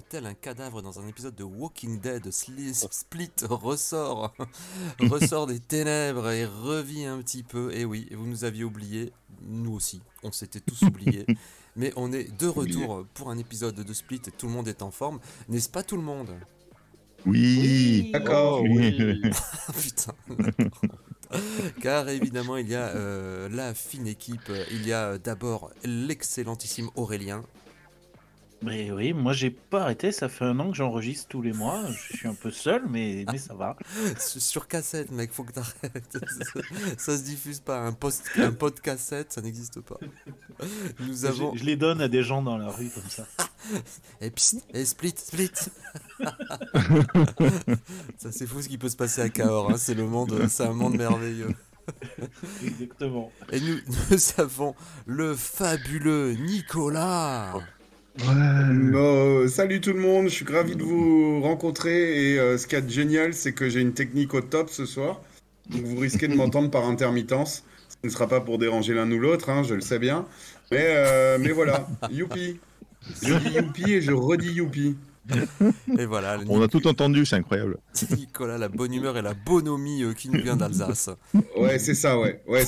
tel un cadavre dans un épisode de Walking Dead, Split ressort des ténèbres et revit un petit peu. Et oui, vous nous aviez oubliés, nous aussi, on s'était tous oubliés. Mais on est de retour pour un épisode de Split et tout le monde est en forme. N'est-ce pas tout le monde ? Oui. D'accord. Oui. Putain, d'accord. Car évidemment, il y a la fine équipe. Il y a d'abord l'excellentissime Aurélien. Mais oui, moi j'ai pas arrêté, ça fait 1 an que j'enregistre tous les mois. Je suis un peu seul, mais ça va. Sur cassette, mec, faut que t'arrêtes. Ça se diffuse pas. Un pod cassette, ça n'existe pas. Nous avons. Je les donne à des gens dans la rue comme ça. Et psst, et split. Ça, c'est fou ce qui peut se passer à Cahors. Hein. C'est un monde merveilleux. Exactement. Et nous avons le fabuleux Nicolas. Salut tout le monde, je suis ravi de vous rencontrer et ce qu'il y a de génial, c'est que j'ai une technique au top ce soir. Donc vous risquez de m'entendre par intermittence. Ce ne sera pas pour déranger l'un ou l'autre, hein, je le sais bien. Mais voilà, youpi. Je dis youpi et je redis youpi. Et voilà. On a tout entendu, c'est incroyable. Nicolas, la bonne humeur et la bonhomie qui nous vient d'Alsace. Ouais, c'est ça, ouais. Ouais.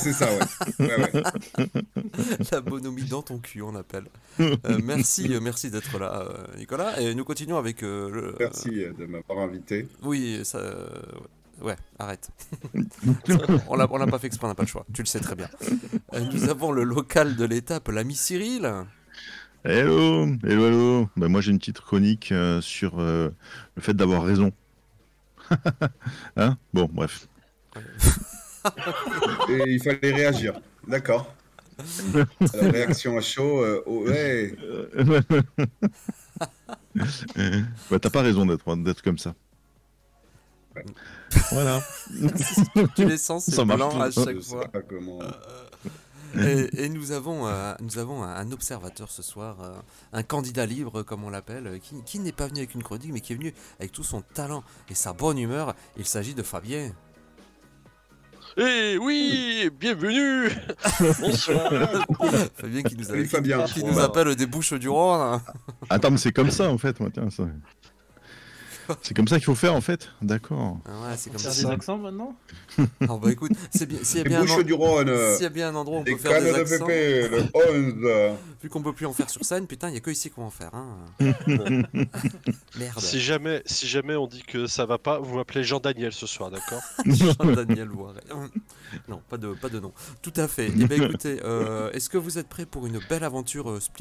La bonhomie dans ton cul, on appelle. Merci d'être là, Nicolas. Et nous continuons avec Merci de m'avoir invité. Oui, ça. Ouais, arrête. On l'a pas fait exprès, on n'a pas le choix. Tu le sais très bien. Nous avons le local de l'étape, l'ami Cyril. Hello. Ben, moi j'ai une petite chronique sur le fait d'avoir raison. Hein ? Bon, bref. Et il fallait réagir, d'accord. Alors, réaction à chaud, ouais. Bah, t'as pas raison d'être comme ça. Ouais. Voilà. Tu les sens, c'est blanc à chaque Je sais fois. pas comment... Et nous avons un observateur ce soir, un candidat libre comme on l'appelle, qui n'est pas venu avec une chronique mais qui est venu avec tout son talent et sa bonne humeur. Il s'agit de Fabien. Eh oui, bienvenue. Bonsoir. Fabien qui nous, Fabien. qui nous appelle des Bouches du Rhône. Attends, mais c'est comme ça en fait. Moi, tiens, ça... C'est comme ça qu'il faut faire en fait. D'accord. Ah ouais, c'est comme Faire ça. des accents maintenant ? Non, bah écoute, c'est bien. S'il y a Les bien Bouches du Rhône. s'il y a bien un endroit où on Les peut faire des cannes de accents, pépé, le 11. vu qu'on peut plus en faire sur scène, putain, il y a que ici qu'on va en faire. Hein. Merde. Si jamais on dit que ça va pas, vous m'appelez Jean-Daniel ce soir, d'accord ? Jean-Daniel Voiret. Non, pas de nom. Tout à fait. Eh bien écoutez, est-ce que vous êtes prêts pour une belle aventure Split ?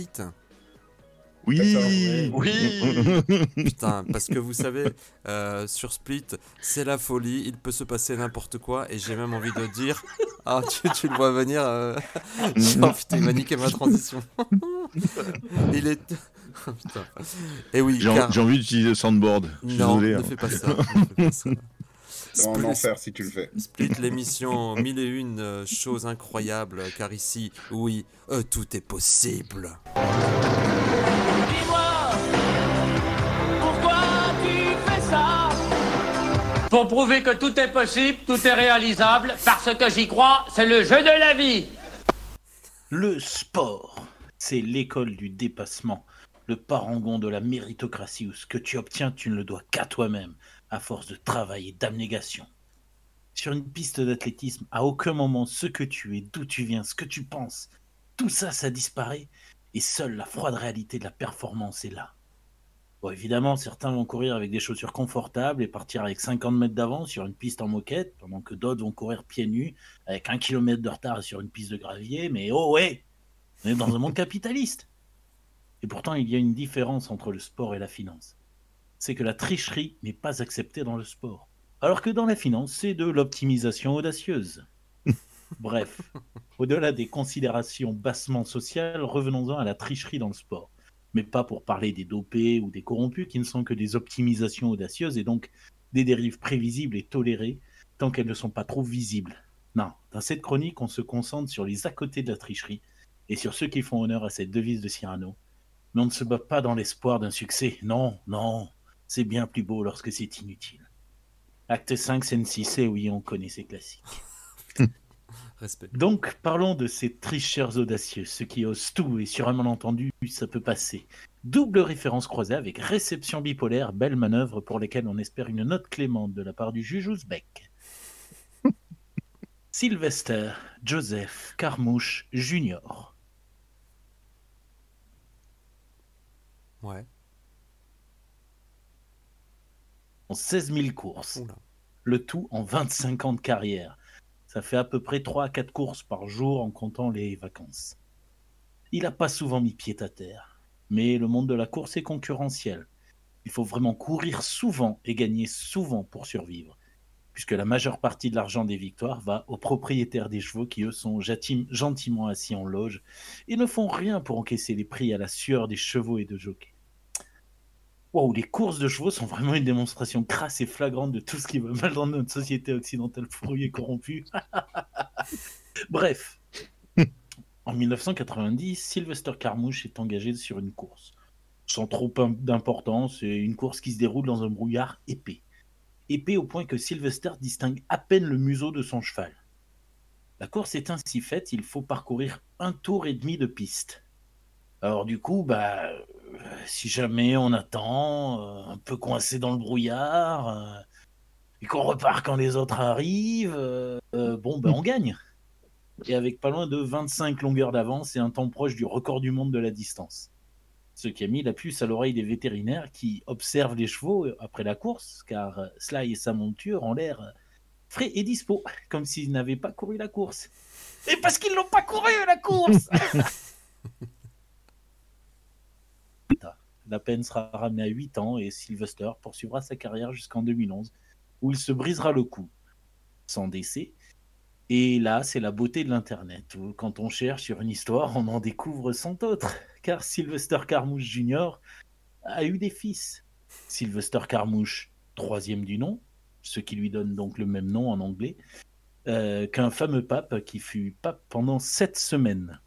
Oui. Oui. Putain, parce que vous savez, sur Split, c'est la folie, il peut se passer n'importe quoi, et j'ai même envie de dire... Ah, tu le vois venir... Oh putain, il m'a niqué ma transition. Il est... Oh, putain. Et oui, J'ai envie d'utiliser le soundboard. Je suis non, désolé. ne fais pas ça. Ne fais pas ça. C'est en enfer si tu le fais. Split, l'émission 1001 choses incroyables, car ici, oui, tout est possible. Dis-moi, pourquoi tu fais ça ? Pour prouver que tout est possible, tout est réalisable, parce que j'y crois, c'est le jeu de la vie. Le sport, c'est l'école du dépassement, le parangon de la méritocratie où ce que tu obtiens, tu ne le dois qu'à toi-même, à force de travail et d'abnégation. Sur une piste d'athlétisme, à aucun moment ce que tu es, d'où tu viens, ce que tu penses, tout ça, ça disparaît, et seule la froide réalité de la performance est là. Bon, évidemment, certains vont courir avec des chaussures confortables et partir avec 50 mètres d'avance sur une piste en moquette, pendant que d'autres vont courir pieds nus avec 1 kilomètre de retard sur une piste de gravier, mais oh ouais, on est dans un monde capitaliste. Et pourtant, il y a une différence entre le sport et la finance. C'est que la tricherie n'est pas acceptée dans le sport. Alors que dans la finance, c'est de l'optimisation audacieuse. Bref, au-delà des considérations bassement sociales, revenons-en à la tricherie dans le sport. Mais pas pour parler des dopés ou des corrompus qui ne sont que des optimisations audacieuses et donc des dérives prévisibles et tolérées tant qu'elles ne sont pas trop visibles. Non, dans cette chronique, on se concentre sur les à-côtés de la tricherie et sur ceux qui font honneur à cette devise de Cyrano. Mais on ne se bat pas dans l'espoir d'un succès. Non, c'est bien plus beau lorsque c'est inutile. Acte 5, scène 6, et oui, on connaît ces classiques. Respect. Donc, parlons de ces tricheurs audacieux, ceux qui osent tout et sur un malentendu, ça peut passer. Double référence croisée avec réception bipolaire, belle manœuvre pour lesquelles on espère une note clémente de la part du juge ouzbek. Sylvester Joseph Carmouche Jr. Ouais. En 16 000 courses, Oula. le tout en 25 ans de carrière. Ça fait à peu près 3 à 4 courses par jour en comptant les vacances. Il n'a pas souvent mis pied à terre, mais le monde de la course est concurrentiel. Il faut vraiment courir souvent et gagner souvent pour survivre, puisque la majeure partie de l'argent des victoires va aux propriétaires des chevaux qui, eux, sont gentiment assis en loge et ne font rien pour encaisser les prix à la sueur des chevaux et de jockeys. Wow, les courses de chevaux sont vraiment une démonstration crasse et flagrante de tout ce qui va mal dans notre société occidentale pourrie et corrompue. Bref, en 1990, Sylvester Carmouche est engagé sur une course. Sans trop d'importance, c'est une course qui se déroule dans un brouillard épais. Épais au point que Sylvester distingue à peine le museau de son cheval. La course est ainsi faite, il faut parcourir 1 tour et demi de piste. Alors du coup, si jamais on attend, un peu coincé dans le brouillard, et qu'on repart quand les autres arrivent, on gagne. Et avec pas loin de 25 longueurs d'avance et un temps proche du record du monde de la distance. Ce qui a mis la puce à l'oreille des vétérinaires qui observent les chevaux après la course, car Sly et sa monture ont l'air frais et dispo, comme s'ils n'avaient pas couru la course. Et parce qu'ils n'ont pas couru la course. La peine sera ramenée à 8 ans et Sylvester poursuivra sa carrière jusqu'en 2011, où il se brisera le cou, sans décès. Et là, c'est la beauté de l'Internet, où quand on cherche sur une histoire, on en découvre 100 autres, car Sylvester Carmouche Jr. a eu des fils. Sylvester Carmouche, 3e du nom, ce qui lui donne donc le même nom en anglais, qu'un fameux pape qui fut pape pendant 7 semaines.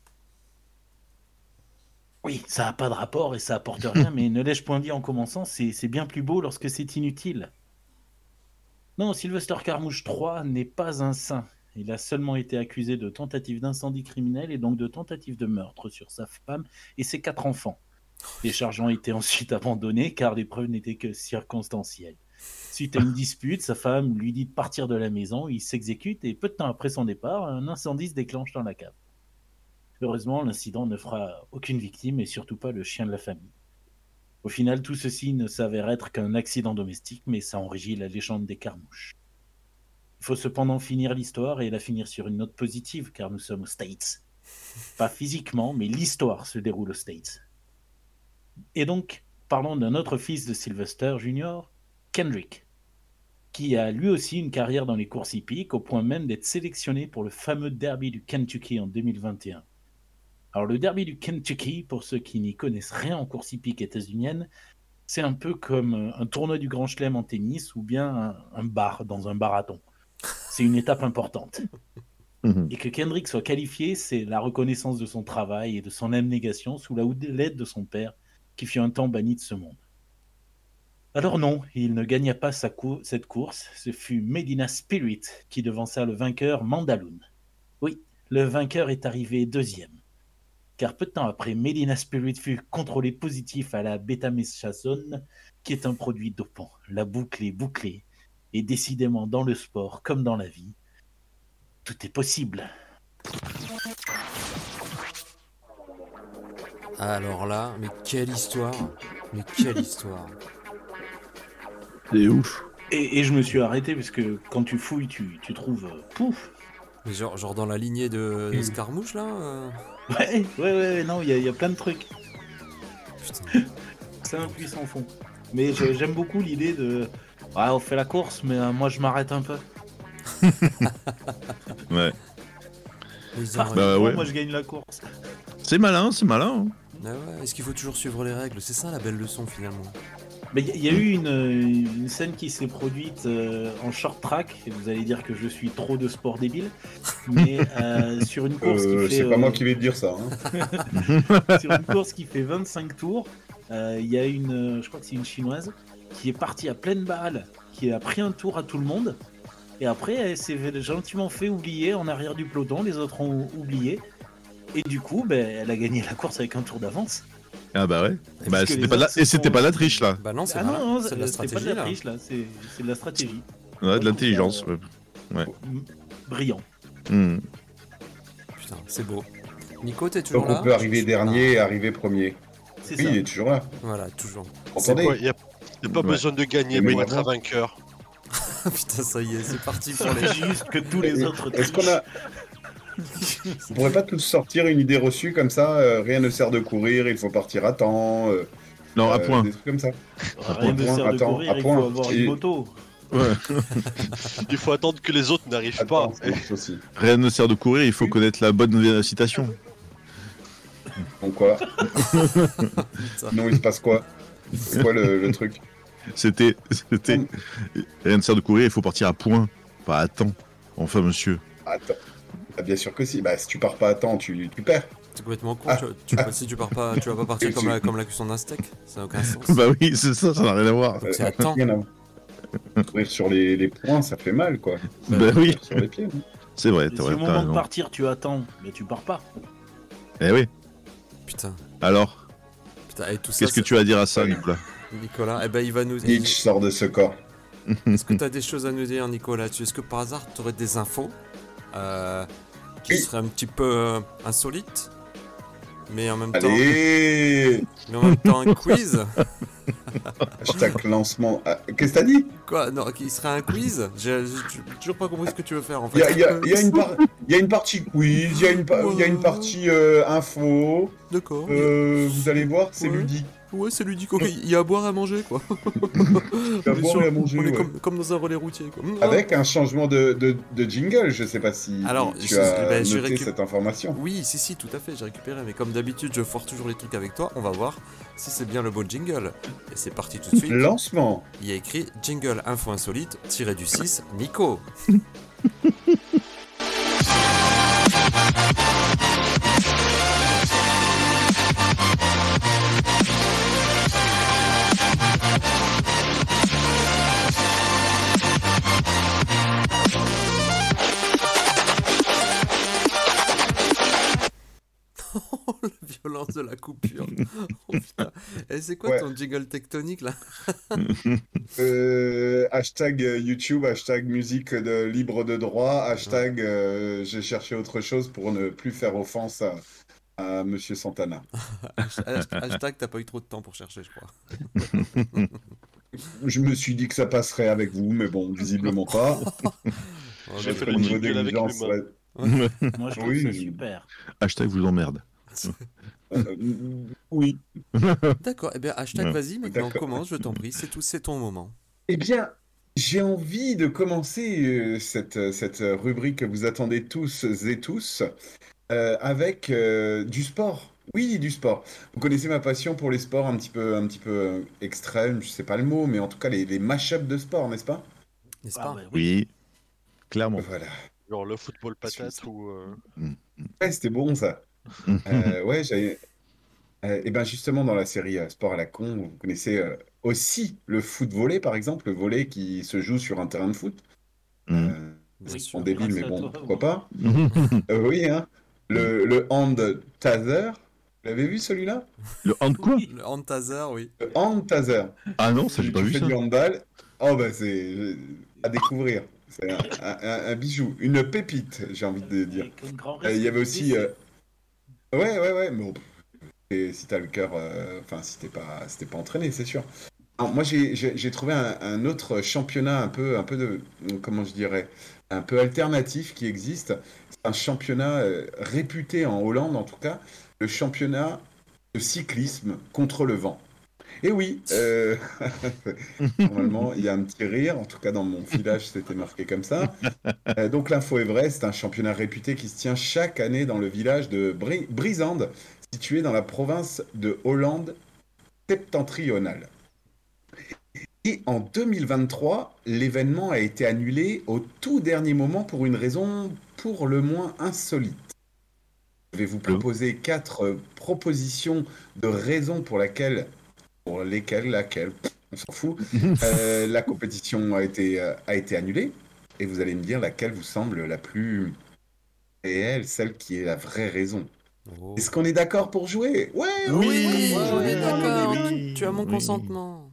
Oui, ça n'a pas de rapport et ça apporte rien, mais ne l'ai-je point dit en commençant, c'est bien plus beau lorsque c'est inutile. Non, Sylvester Carmouche III n'est pas un saint. Il a seulement été accusé de tentative d'incendie criminel et donc de tentative de meurtre sur sa femme et ses 4 enfants. Les charges ont été ensuite abandonnées car les preuves n'étaient que circonstancielles. Suite à une dispute, sa femme lui dit de partir de la maison, il s'exécute et peu de temps après son départ, un incendie se déclenche dans la cave. Heureusement, l'incident ne fera aucune victime et surtout pas le chien de la famille. Au final, tout ceci ne s'avère être qu'un accident domestique, mais ça enrichit la légende des Carmouches. Il faut cependant finir l'histoire et la finir sur une note positive, car nous sommes aux States. Pas physiquement, mais l'histoire se déroule aux States. Et donc, parlons d'un autre fils de Sylvester Jr., Kendrick, qui a lui aussi une carrière dans les courses hippiques, au point même d'être sélectionné pour le fameux Derby du Kentucky en 2021. Alors le Derby du Kentucky, pour ceux qui n'y connaissent rien en course hippique états-unienne, c'est un peu comme un tournoi du Grand Chelem en tennis ou bien un bar dans un marathon. C'est une étape importante. Et que Kendrick soit qualifié, c'est la reconnaissance de son travail et de son abnégation sous l'aide de son père, qui fut un temps banni de ce monde. Alors non, il ne gagna pas cette course, ce fut Medina Spirit qui devança le vainqueur Mandaloun. Oui, le vainqueur est arrivé 2e. Car peu de temps après, Medina Spirit fut contrôlé positif à la bétamethasone, qui est un produit dopant. La boucle est bouclée, et décidément dans le sport comme dans la vie, tout est possible. Alors là, mais quelle histoire! Mais quelle histoire! C'est ouf. Et je me suis arrêté parce que quand tu fouilles, tu trouves pouf. Mais genre dans la lignée de Scarmouche là Ouais, non, il y a plein de trucs. Putain. C'est un puissant fond. Mais j'aime beaucoup l'idée de on fait la course, mais moi je m'arrête un peu. Ouais. Ouais. Moi je gagne la course. C'est malin, c'est malin. Ah ouais, est-ce qu'il faut toujours suivre les règles? C'est ça la belle leçon finalement. Mais il y a eu une scène qui s'est produite en short track, et vous allez dire que je suis trop de sport débile, mais sur une course qui fait... C'est pas moi qui vais te dire ça. Hein. Sur une course qui fait 25 tours, il y a je crois que c'est une chinoise, qui est partie à pleine balle, qui a pris un tour à tout le monde, Et après, elle s'est gentiment fait oublier en arrière du peloton. Les autres ont oublié. Et du coup, elle a gagné la course avec un tour d'avance. Ah bah ouais. Parce Bah, que c'était les pas de la... autres se Et c'était sont- pas de la triche là. Bah non, c'est Ah malin. non, C'est de la c'est pas de stratégie la là. triche là, c'est de la stratégie. Ouais, de l'intelligence. Ouais. Brillant. Hmm. Putain, c'est beau. Nico, t'es toujours Donc là? on peut arriver dernier et arriver premier. C'est Oui, ça. il est toujours là. Voilà, toujours. C'est Entendez quoi, y a pas Ouais. besoin de gagner Mais pour moi, être un vainqueur. Putain, ça y est, c'est parti Il pour les. suffit juste que tous les autres Est-ce trichent. qu'on a... On pourrait pas tous sortir une idée reçue comme ça, rien ne sert de courir, il faut partir à temps. Non, à point. Des trucs comme ça. Rien ne point, sert de attends, courir, à il point. faut avoir Et- une moto. Ouais. Il faut attendre que les autres n'arrivent pas. Attends, ça marche aussi. Rien ne sert de courir, il faut connaître la bonne citation. Donc quoi Putain. Non, il se passe quoi C'est quoi le truc C'était. Rien ne sert de courir, il faut partir à point, pas à temps. Enfin, monsieur. Attends. Ah, bien sûr que si. Bah, si tu pars pas à temps, tu perds. C'est complètement con. Ah. Si tu pars pas, tu vas pas partir comme la cuisson d'un steak. Ça n'a aucun sens. Bah oui, c'est ça, ça n'a rien à voir. C'est à temps. Rien à voir. Courir sur les points, ça fait mal, quoi. Bah oui, Sur les pieds. non c'est vrai, Et t'as si au vrai, t'as moment de raison. partir, tu attends, mais tu pars pas. Eh oui, Putain, alors, putain, et tout ça. qu'est-ce que tu as à dire à ça, Nicolas? Nicolas, eh ben il va nous. Nietzsche sort de ce corps. Est-ce que tu as des choses à nous dire, Nicolas? Est-ce que par hasard tu aurais des infos qui Oui. seraient un petit peu insolites, mais en même Allez temps un quiz? Hashtag lancement. Ah, qu'est-ce que t'as dit Quoi? Non, qui serait un quiz? J'ai toujours pas compris ce que tu veux faire en Il fait. y a une partie quiz, il y a une partie info. D'accord. Vous allez voir, c'est Ouais. ludique. Ouais, c'est ludique. Ok, il y a à boire et à manger quoi. Il y a à boire et à manger, on est ouais. comme dans un relais routier quoi. Avec un changement de jingle, je sais pas si Alors, tu as ben, je noté récup- cette information. Oui, si, tout à fait, j'ai récupéré, mais comme d'habitude, je foire toujours les trucs avec toi. On va voir si c'est bien le bon jingle. Et c'est parti tout de suite. Lancement. Il y a écrit jingle info insolite, tiré du 6, Nico. Oh, la violence de la coupure. Oh putain. Et c'est quoi Ouais. ton jingle tectonique là? Hashtag YouTube, hashtag musique libre de droit, hashtag j'ai cherché autre chose pour ne plus faire offense à Monsieur Santana. Hashtag, t'as pas eu trop de temps pour chercher, je crois. Je me suis dit que ça passerait avec vous, mais bon, visiblement pas. Oh, J'ai bah, fait Votre le niveau jingle avec d'exigence, mes mains. ouais. Moi, je trouve Oui, ça je- super. Hashtag vous emmerde. Oui. D'accord, eh bien, hashtag, Ouais. vas-y, maintenant, D'accord. commence, je t'en prie, c'est ton moment. Eh bien, j'ai envie de commencer cette rubrique que vous attendez tous et tous avec du sport. Oui, du sport. Vous connaissez ma passion pour les sports un petit peu extrêmes, je sais pas le mot, mais en tout cas les mash-ups de sport, n'est-ce pas? N'est-ce Ah, pas? bah oui. Oui, clairement. Voilà. Genre le football patate ou. Ouais, c'était bon ça. Ouais, j'avais. Et ben justement dans la série Sport à la con, vous connaissez aussi le foot volley par exemple, le volley qui se joue sur un terrain de foot. Mhm. Bien Oui, sûr. En débile, mais grâce à bon, toi, pourquoi pas. Oui, hein. Le hand taser. Vous l'avez vu celui-là? Le hand quoi? Le Antazer, oui. Le hand taser. Ah non, ça j'ai Tu pas vu fais ça. du handball. Oh bah c'est à découvrir. C'est un bijou, une pépite, j'ai envie de dire. Avec un grand Il y avait respect. aussi. Ouais, mais bon, et si t'as le cœur. Enfin, si t'es pas entraîné, c'est sûr. Alors, moi, j'ai trouvé un autre championnat un peu de. Comment je dirais? Un peu alternatif qui existe. C'est un championnat réputé en Hollande, en tout cas. Le championnat de cyclisme contre le vent. Et oui, normalement, il y a un petit rire. En tout cas, dans mon filage, c'était marqué comme ça. Donc, l'info est vraie. C'est un championnat réputé qui se tient chaque année dans le village de Brisande, situé dans la province de Hollande septentrionale. Et en 2023, l'événement a été annulé au tout dernier moment pour une raison pour le moins insolite. Je vais vous proposer 4 propositions de raisons pour lesquelles, on s'en fout, la compétition a été annulée. et vous allez me dire laquelle vous semble la plus réelle, celle qui est la vraie raison. Oh. Est-ce qu'on est d'accord pour jouer? Ouais, Oui, on on est d'accord. oui, Tu as mon oui. consentement.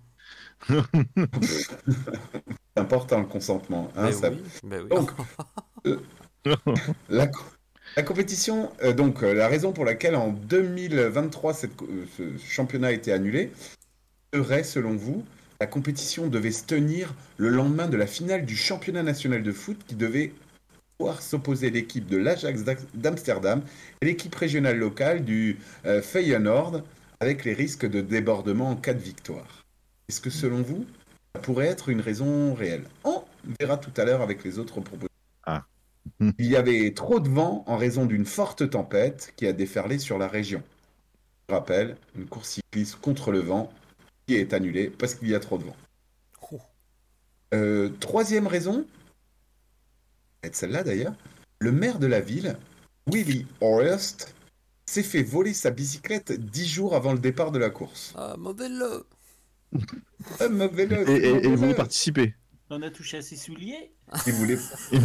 C'est important le consentement, hein, Mais ça. oui, bah oui. Donc, La, co- la compétition, la raison pour laquelle en 2023 ce championnat a été annulé serait, selon vous, la compétition devait se tenir le lendemain de la finale du championnat national de foot qui devait pouvoir s'opposer l'équipe de l'Ajax d'Amsterdam et l'équipe régionale locale du Feyenoord avec les risques de débordement en cas de victoire. Est-ce que, selon vous, ça pourrait être une raison réelle? On verra tout à l'heure avec les autres propositions. Il y avait trop de vent en raison d'une forte tempête qui a déferlé sur la région. Je rappelle, une course cycliste contre le vent qui est annulée parce qu'il y a trop de vent. Oh. Troisième raison, peut-être celle-là d'ailleurs, le maire de la ville, Willie Horst, s'est fait voler sa bicyclette 10 jours avant le départ de la course. Ah, mon vélo. Ah, mon vélo, Et, c'est mon et vous vélo. participez. On a touché à ses souliers. Il voulait.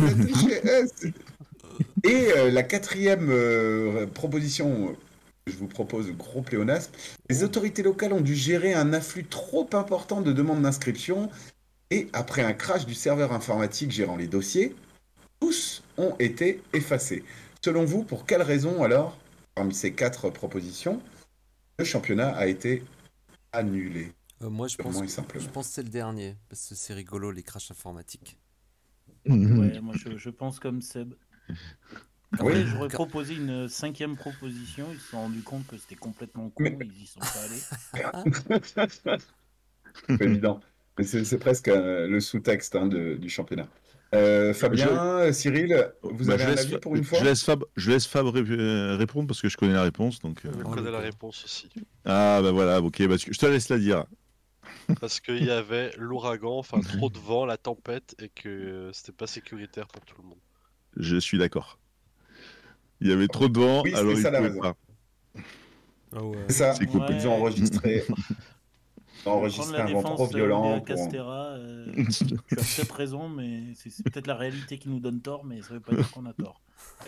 Et la quatrième proposition que je vous propose, gros pléonasme, les autorités locales ont dû gérer un afflux trop important de demandes d'inscription et après un crash du serveur informatique gérant les dossiers, tous ont été effacés. Selon vous, pour quelle raison alors, parmi ces 4 propositions, le championnat a été annulé? Moi, je Purement et pense simplement. que c'est le dernier, parce que c'est rigolo, les crashs informatiques. Ouais, moi je pense comme Seb. Oui. Après, j'aurais proposé une 5e proposition. Ils se sont rendus compte que c'était complètement con. Mais- Ils y sont pas allés. C'est évident. Mais c'est presque le sous-texte du championnat. Fabien, Cyril, vous Bah, avez je un laisse avis Fa- pour une fois? je laisse Fab répondre parce que je connais la réponse. Donc, Je Oh, connais le la gars. réponse aussi. Ah bah voilà, ok, bah, je te laisse la dire. Parce qu'il y avait l'ouragan, enfin trop de vent, la tempête, et que c'était pas sécuritaire pour tout le monde. Je suis d'accord. Il y avait trop de vent, Oui, alors c'est il ça la pouvait raison. pas. Ah ouais. C'est ça, C'est cool. ils ont enregistré, Prendre enregistré la un vent défense trop violent. de Pour... Castera, tu as peut-être raison, mais c'est peut-être la réalité qui nous donne tort, mais ça veut pas dire qu'on a tort.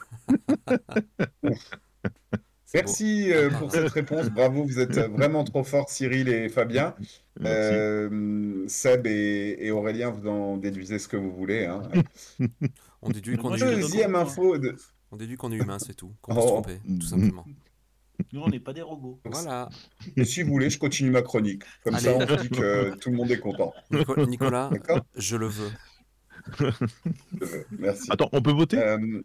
C'est Merci beau. pour cette réponse. Bravo, vous êtes vraiment trop forts, Cyril et Fabien. Merci. Seb et Aurélien, vous en déduisez ce que vous voulez, hein. On déduit qu'on Moi, est, je te donne Deuxième point. info. on déduit qu'on est humain, c'est tout. Qu'on peut se Oh. tromper, tout simplement. Nous, on n'est pas des robots. Voilà. Et si vous voulez, je continue ma chronique. Comme ça, Allez. on se dit que tout le monde est content. Nicolas, D'accord? je le veux. Merci. Attends, on peut voter?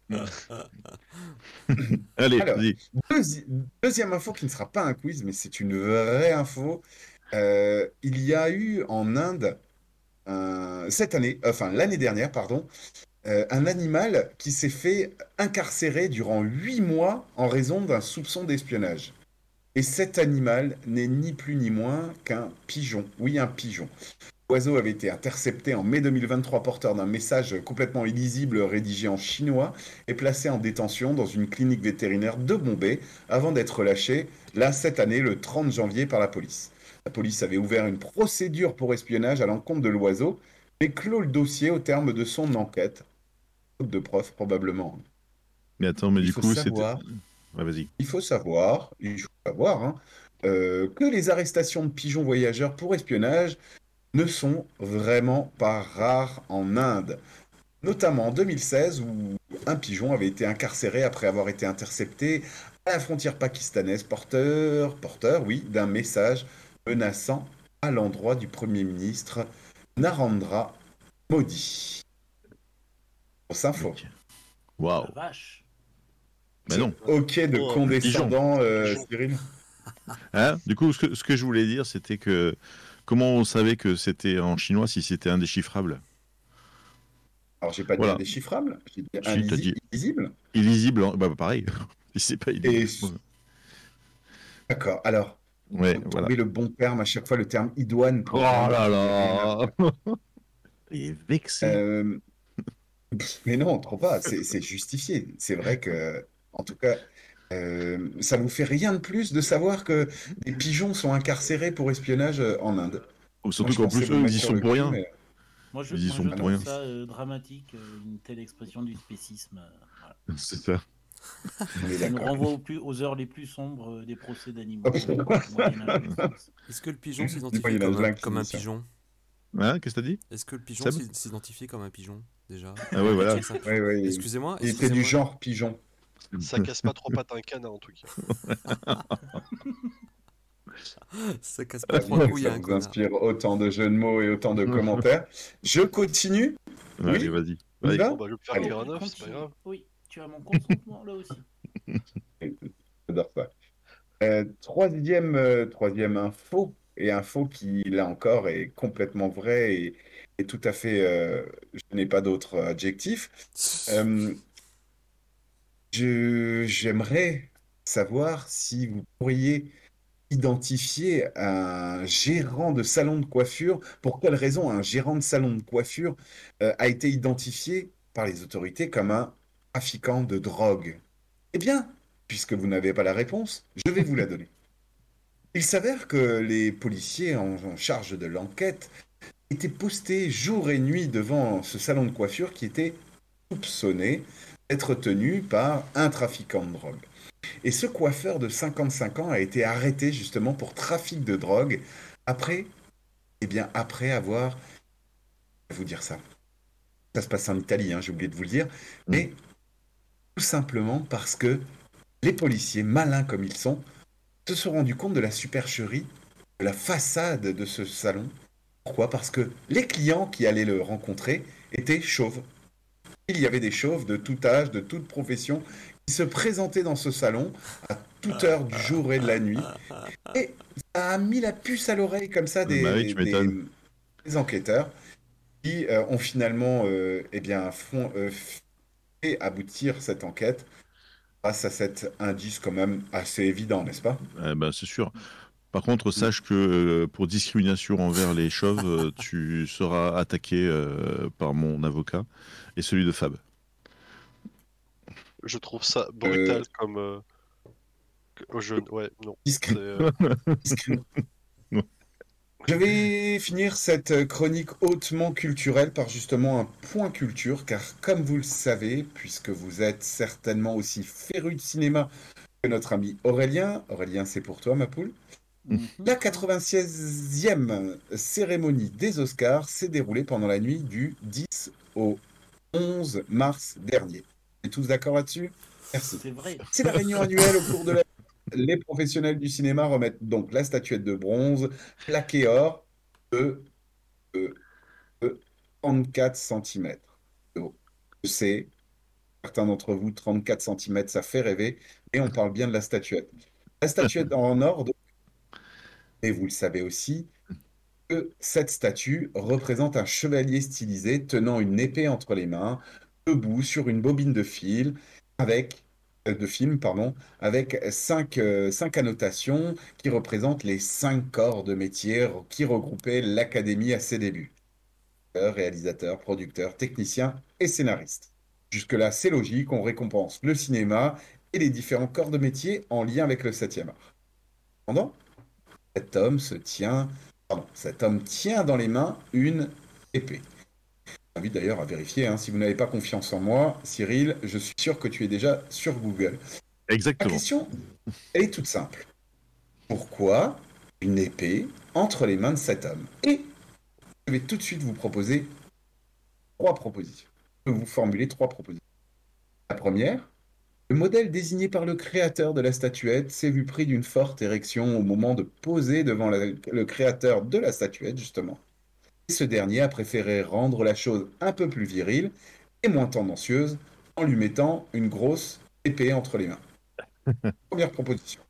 Allez, alors, vas-y. Deuxième info qui ne sera pas un quiz, mais c'est une vraie info. Il y a eu en Inde, l'année dernière, pardon, un animal qui s'est fait incarcérer durant 8 mois en raison d'un soupçon d'espionnage. Et cet animal n'est ni plus ni moins qu'un pigeon. Oui, un pigeon. L'oiseau avait été intercepté en mai 2023, porteur d'un message complètement illisible rédigé en chinois et placé en détention dans une clinique vétérinaire de Bombay avant d'être relâché, là, cette année, le 30 janvier, par la police. La police avait ouvert une procédure pour espionnage à l'encontre de l'oiseau, mais clôt le dossier au terme de son enquête. Faute de preuves, probablement. Mais attends, mais Il du faut coup, c'était. savoir, Ouais, vas-y. il faut savoir hein, que les arrestations de pigeons voyageurs pour espionnage ne sont vraiment pas rares en Inde. Notamment en 2016, où un pigeon avait été incarcéré après avoir été intercepté à la frontière pakistanaise, porteur, oui, d'un message menaçant à l'endroit du Premier ministre Narendra Modi. Grosse info. Waouh. La vache. Mais non. Ok de Oh, condescendant, pigeon. Cyril. Hein, du coup, ce que je voulais dire, c'était que comment on savait que c'était en chinois si c'était indéchiffrable? Alors, j'ai pas dit Voilà. indéchiffrable, j'ai dit Si, t'as dit. illisible. Illisible, hein. Bah pareil. C'est pas illisible. D'accord, alors, Ouais, faut voilà. trouver le bon terme, à chaque fois le terme idoine. Oh là là. Il est vexé. Mais non, trop pas, c'est justifié. C'est vrai que, en tout cas, ça vous fait rien de plus de savoir que des pigeons sont incarcérés pour espionnage en Inde. Surtout Moi, je qu'en pensais plus, vous eux, mettre ils y sur sont le pour cul, rien. mais- Moi, je Ils sont trouve moyens. ça dramatique, une telle expression du spécisme. Voilà. C'est ça. On est Ça nous d'accord. renvoie aux heures les plus sombres des procès d'animaux. au Moyen-Âge en France. Est-ce que le pigeon Du s'identifie Moyen-Âge, comme un l'Inquisition. pigeon? Hein, qu'est-ce que t'as dit? Est-ce que le pigeon Seb s'identifiait comme un pigeon, déjà? Ah ouais, voilà. C'est un pigeon. Ouais, ouais, Excusez-moi, il était du genre pigeon. Ça casse pas trop pattes un canard en tout cas. ça casse pas trois couilles à Ça un vous connard. inspire autant de jeux de mots et autant de commentaires. Je continue. Oui. Allez, vas-y. On y va Bon, bah, je vais me faire Allez. lire un œuf, c'est pas Continue. grave. Oui, tu as mon consentement là aussi. J'adore ça. Troisième info, et info qui, là encore, est complètement vraie et tout à fait... je n'ai pas d'autre adjectif. Euh, j'aimerais savoir si vous pourriez identifier un gérant de salon de coiffure. Pour quelle raison un gérant de salon de coiffure a été identifié par les autorités comme un trafiquant de drogue? Eh bien, puisque vous n'avez pas la réponse, je vais vous la donner. Il s'avère que les policiers en charge de l'enquête étaient postés jour et nuit devant ce salon de coiffure qui était soupçonné d'être tenu par un trafiquant de drogue. Et ce coiffeur de 55 ans a été arrêté justement pour trafic de drogue après, après avoir... Je vais vous dire ça. Ça se passe en Italie, hein, j'ai oublié de vous le dire. Mais tout simplement parce que les policiers, malins comme ils sont, se sont rendus compte de la supercherie de la façade de ce salon. Pourquoi? Parce que les clients qui allaient le rencontrer étaient chauves. Il y avait des chauves de tout âge, de toute profession, qui se présentaient dans ce salon à toute heure du jour et de la nuit. Et ça a mis la puce à l'oreille comme ça Bah oui, tu m'étonnes. des enquêteurs qui ont finalement fait aboutir cette enquête grâce à cet indice quand même assez évident, n'est-ce pas? Bah, c'est sûr. Par contre, sache que pour discrimination envers les chauves, tu seras attaqué par mon avocat et celui de Fab. Je trouve ça brutal comme. Ouais, non. Discret. C'est, Je vais finir cette chronique hautement culturelle par justement un point culture, car comme vous le savez, puisque vous êtes certainement aussi féru de cinéma que notre ami Aurélien, Aurélien c'est pour toi ma poule, la 96e cérémonie des Oscars s'est déroulée pendant la nuit du 10 au 11 mars dernier. Vous êtes tous d'accord là-dessus? Merci. C'est vrai. C'est la réunion annuelle au cours de la... Les professionnels du cinéma remettent donc la statuette de bronze plaquée or de, de 34 cm. Je sais, certains d'entre vous, 34 cm, ça fait rêver, mais on parle bien de la statuette. La statuette en or, et vous le savez aussi, que cette statue représente un chevalier stylisé tenant une épée entre les mains, debout sur une bobine de film, avec cinq annotations qui représentent les 5 corps de métier qui regroupaient l'académie à ses débuts. Réalisateur, producteur, technicien et scénariste. Jusque-là, c'est logique, on récompense le cinéma et les différents corps de métier en lien avec le 7e art. Cependant, cet homme tient dans les mains une épée. J'invite d'ailleurs à vérifier, hein, si vous n'avez pas confiance en moi, Cyril, je suis sûr que tu es déjà sur Google. La Exactement. question, elle est toute simple. Pourquoi une épée entre les mains de cet homme? Et je vais tout de suite vous proposer 3 propositions. Je vais vous formuler 3 propositions. La première, le modèle désigné par le créateur de la statuette s'est vu pris d'une forte érection au moment de poser devant le créateur de la statuette, justement. Et ce dernier a préféré rendre la chose un peu plus virile et moins tendancieuse en lui mettant une grosse épée entre les mains. Première proposition.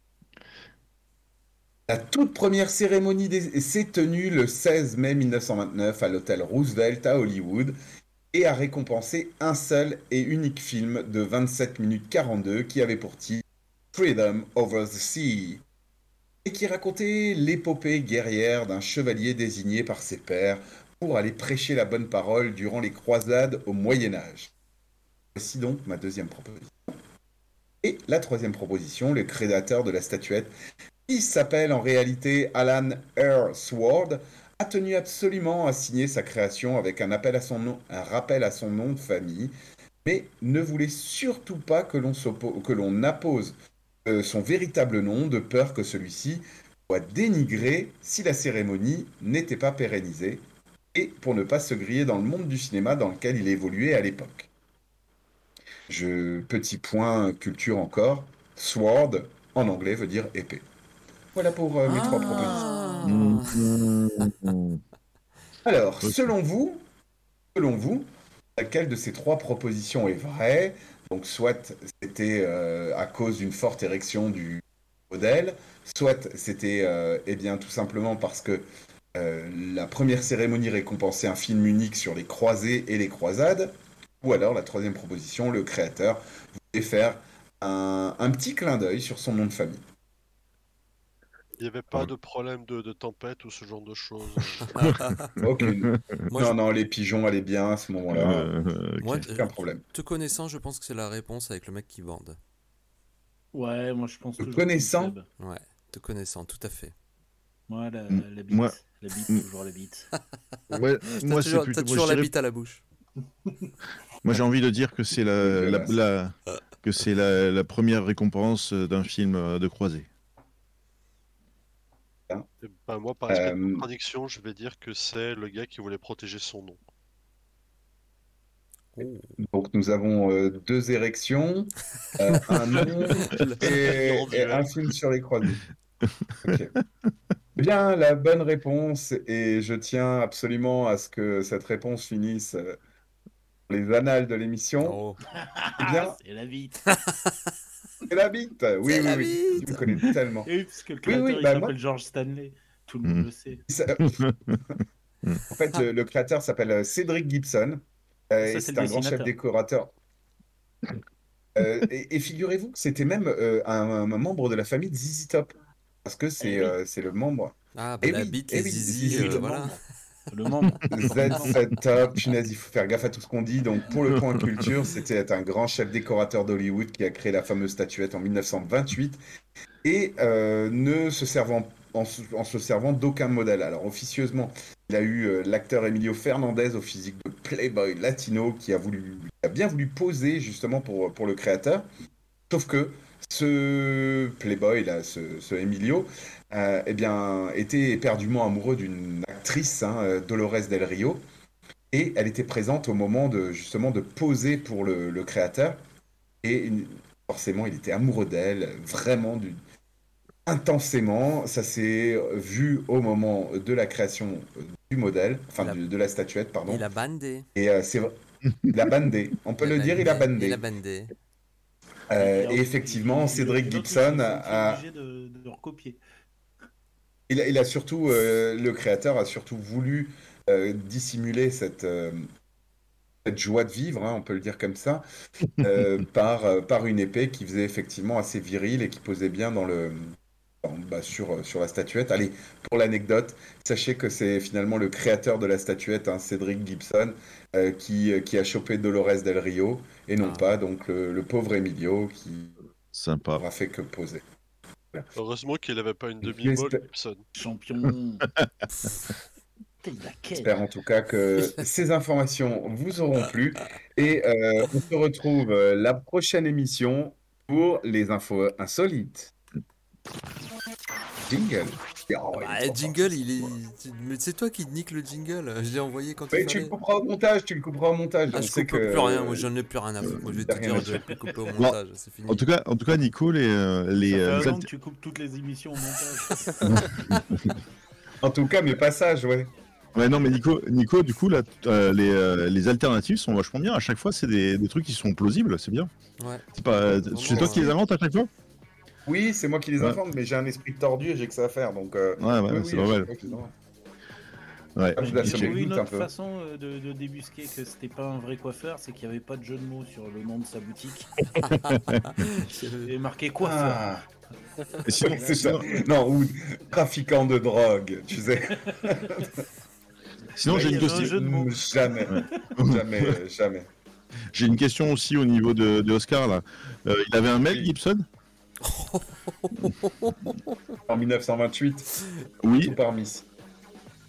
La toute première cérémonie s'est tenue le 16 mai 1929 à l'hôtel Roosevelt à Hollywood et a récompensé un seul et unique film de 27 minutes 42 qui avait pour titre Freedom Over the Sea et qui racontait l'épopée guerrière d'un chevalier désigné par ses pairs pour aller prêcher la bonne parole durant les croisades au Moyen-Âge. Voici donc ma deuxième proposition. Et la troisième proposition, le créateur de la statuette, qui s'appelle en réalité Alan R. Sword, a tenu absolument à signer sa création avec un rappel à son nom de famille, mais ne voulait surtout pas que l'on appose son véritable nom, de peur que celui-ci soit dénigré si la cérémonie n'était pas pérennisée, et pour ne pas se griller dans le monde du cinéma dans lequel il évoluait à l'époque. Petit point culture encore, sword en anglais veut dire épée. Voilà pour mes 3 propositions. Alors, selon vous, laquelle de ces 3 propositions est vraie? Donc, soit c'était à cause d'une forte érection du modèle, soit c'était tout simplement parce que la première cérémonie récompensait un film unique sur les croisés et les croisades, ou alors la 3e proposition, le créateur voulait faire un petit clin d'œil sur son nom de famille. Il n'y avait pas de problème de tempête ou ce genre de choses. Aucune. Moi, Non, les pigeons allaient bien à ce moment-là. Moi, Aucun problème. te connaissant, je pense que c'est la réponse avec le mec qui bande. Ouais, moi je pense toujours. Connaissant. Ouais, te connaissant, tout à fait. Moi, la bite. Moi- La bite, toujours la bite. Ouais, moi, c'est plutôt. T'as toujours la bite à la bouche. Moi, j'ai envie de dire que c'est la première récompense d'un film de croisée. Et ben, moi, par esprit de contradiction, je vais dire que c'est le gars qui voulait protéger son nom. Oh. Donc nous avons 2 érections, un nom et un film sur les croisés. Ok. Eh bien, la bonne réponse, et je tiens absolument à ce que cette réponse finisse dans les annales de l'émission, Oh. eh bien, C'est la bite. c'est la bite. Oui, C'est la oui. bite. Tu me connais tellement. Et oui, parce que le créateur il bah, s'appelle moi- George Stanley. Tout le monde le sait. En fait, le créateur s'appelle Cédric Gibson. Ça, Et c'est c'est le un grand chef dessinateur. décorateur. Et figurez-vous que c'était même un membre de la famille de ZZ Top. Parce que c'est le membre. Ah, bah Eh la oui, bite, eh les oui, zizi, zizi, le voilà. Le membre. ZZ Top, punaise, il faut faire gaffe à tout ce qu'on dit. Donc, pour le point culture, c'était un grand chef décorateur d'Hollywood qui a créé la fameuse statuette en 1928 et ne se servant, en se servant d'aucun modèle. Alors, officieusement, il a eu l'acteur Emilio Fernandez au physique de Playboy latino qui a bien voulu poser justement pour le créateur. Sauf que ce Playboy, là, ce Emilio, était éperdument amoureux d'une actrice, Dolores Del Rio, et elle était présente au moment justement de poser pour le créateur, et forcément il était amoureux d'elle, vraiment intensément. Ça s'est vu au moment de la création du modèle, de la statuette, pardon. Il a bandé. Et il a bandé, on peut le dire, il a bandé. Il a bandé. Et effectivement, Cédric Gibson a... obligé de recopier. Il a surtout, le créateur a surtout voulu dissimuler cette joie de vivre, on peut le dire comme ça, par une épée qui faisait effectivement assez virile et qui posait bien sur la statuette. Allez, pour l'anecdote, sachez que c'est finalement le créateur de la statuette, Cédric Gibson, qui a chopé Dolores Del Rio, et non pas donc le pauvre Emilio qui Sympa. n'aura fait que poser. Heureusement qu'il n'avait pas une demi-molle, J'espère- Gibson. Champion. J'espère en tout cas que ces informations vous auront plu. Et on se retrouve la prochaine émission pour les infos insolites. Jingle. Oh, il est Bah, trop jingle, fort. mais c'est toi qui nique le jingle. Je l'ai envoyé quand Mais il tu le fallait. couperas au montage, Ah, On je sait coupe que... plus rien, moi j'en ai plus rien à foutre. Moi je vais te T'as rien dire à de faire. plus couper au montage, c'est fini. En tout cas, Nico, Ça fait un an alter- que tu coupes toutes les émissions au montage. En tout cas, mes passages, ouais. Ouais, non, mais Nico, du coup, là, les alternatives sont vachement bien. À chaque fois, c'est des trucs qui sont plausibles, c'est bien. Ouais. C'est toi qui les inventes à chaque fois? Oui, c'est moi qui les Ouais. invente, mais j'ai un esprit tordu et j'ai que ça à faire. Donc, Ouais, oui, c'est à normal. chaque fois, je les invente. Ouais. Ah, je la J'ai semaine. trouvé une doute un autre peu. façon de débusquer que c'était pas un vrai coiffeur, c'est qu'il n'y avait pas de jeu de mots sur le nom de sa boutique. Il est marqué coiffeur. Ah, Et sinon, c'est ça. Non, ou trafiquant de drogue, tu sais. sinon, j'ai il y une avait un question. jeu de mots. Jamais. Jamais. J'ai une question aussi au niveau de Oscar là. Il avait un mail, Oui. Gibson? En 1928, Oui. tout par Miss.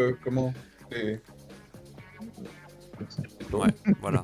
comment Ouais, voilà.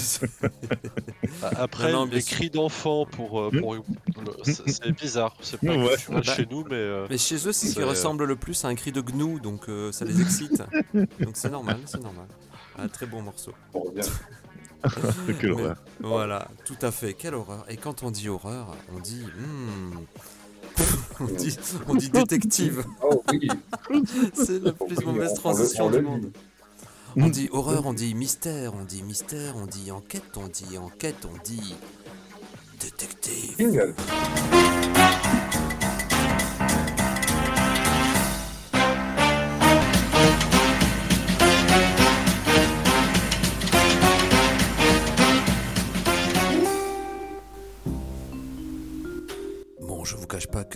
Après, Non, non, bien les sûr. cris d'enfants c'est bizarre. C'est pas Ouais. culturel chez nous, mais. Mais chez eux, c'est ce qui C'est- ressemble le plus à un cri de gnou, donc ça les excite. Donc c'est normal, c'est normal. Un très bon morceau. Quelle Mais- horreur. Voilà, tout à fait, quelle horreur. Et quand on dit horreur, on dit On dit détective. Oh oui. C'est la plus Oui, mauvaise on transition le du dit. monde. On dit horreur, on dit mystère, on dit mystère, on dit enquête, on dit enquête, on dit détective. Jingle. Bon, je vous cache pas que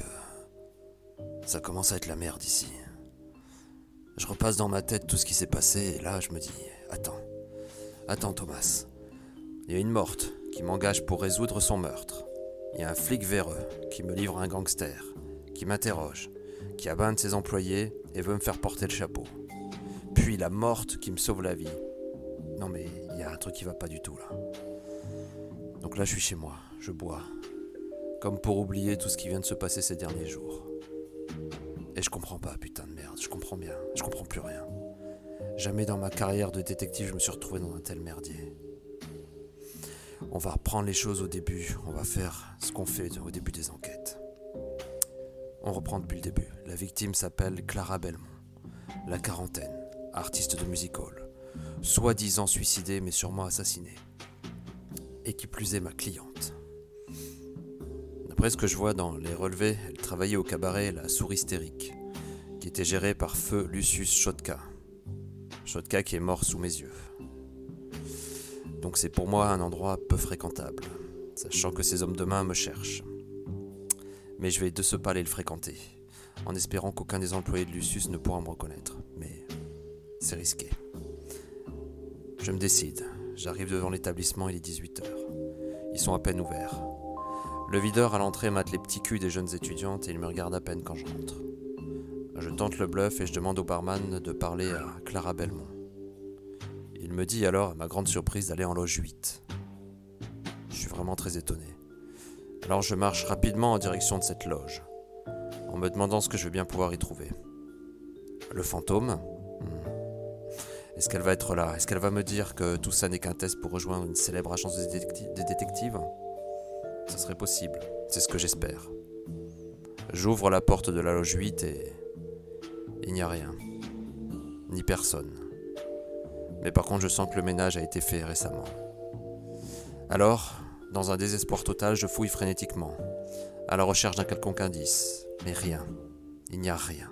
ça commence à être la merde ici. Je repasse dans ma tête tout ce qui s'est passé et là je me dis, attends Thomas, il y a une morte qui m'engage pour résoudre son meurtre. Il y a un flic véreux qui me livre un gangster, qui m'interroge, qui abat un de ses employés et veut me faire porter le chapeau. Puis la morte qui me sauve la vie. Non mais il y a un truc qui va pas du tout là. Donc là je suis chez moi, je bois. Comme pour oublier tout ce qui vient de se passer ces derniers jours. Et je comprends pas, putain de merde, je comprends plus rien. Jamais dans ma carrière de détective je me suis retrouvé dans un tel merdier. On va reprendre les choses au début, on va faire ce qu'on fait au début des enquêtes. On reprend depuis le début. La victime s'appelle Clara Belmont, la quarantaine, artiste de music hall, soi-disant suicidée mais sûrement assassinée. Et qui plus est ma cliente. D'après ce que je vois dans les relevés, elle travaillait au cabaret La Souris Hystérique, qui était géré par feu Lucius Chotka. Chotka qui est mort sous mes yeux. Donc c'est pour moi un endroit peu fréquentable, sachant que ces hommes de main me cherchent. Mais je vais de ce pas aller le fréquenter, en espérant qu'aucun des employés de Lucius ne pourra me reconnaître. Mais c'est risqué. Je me décide, j'arrive devant l'établissement, il est 18h. Ils sont à peine ouverts. Le videur à l'entrée mate les petits culs des jeunes étudiantes et il me regarde à peine quand je rentre. Je tente le bluff et je demande au barman de parler à Clara Belmont. Il me dit alors, à ma grande surprise, d'aller en loge 8. Je suis vraiment très étonné. Alors je marche rapidement en direction de cette loge, en me demandant ce que je vais bien pouvoir y trouver. Le fantôme ? Est-ce qu'elle va être là ? Est-ce qu'elle va me dire que tout ça n'est qu'un test pour rejoindre une célèbre agence des détectives ? Ce serait possible, c'est ce que j'espère. J'ouvre la porte de la loge 8 et il n'y a rien, ni personne. Mais par contre je sens que le ménage a été fait récemment. Alors, dans un désespoir total, je fouille frénétiquement, à la recherche d'un quelconque indice, mais rien, il n'y a rien.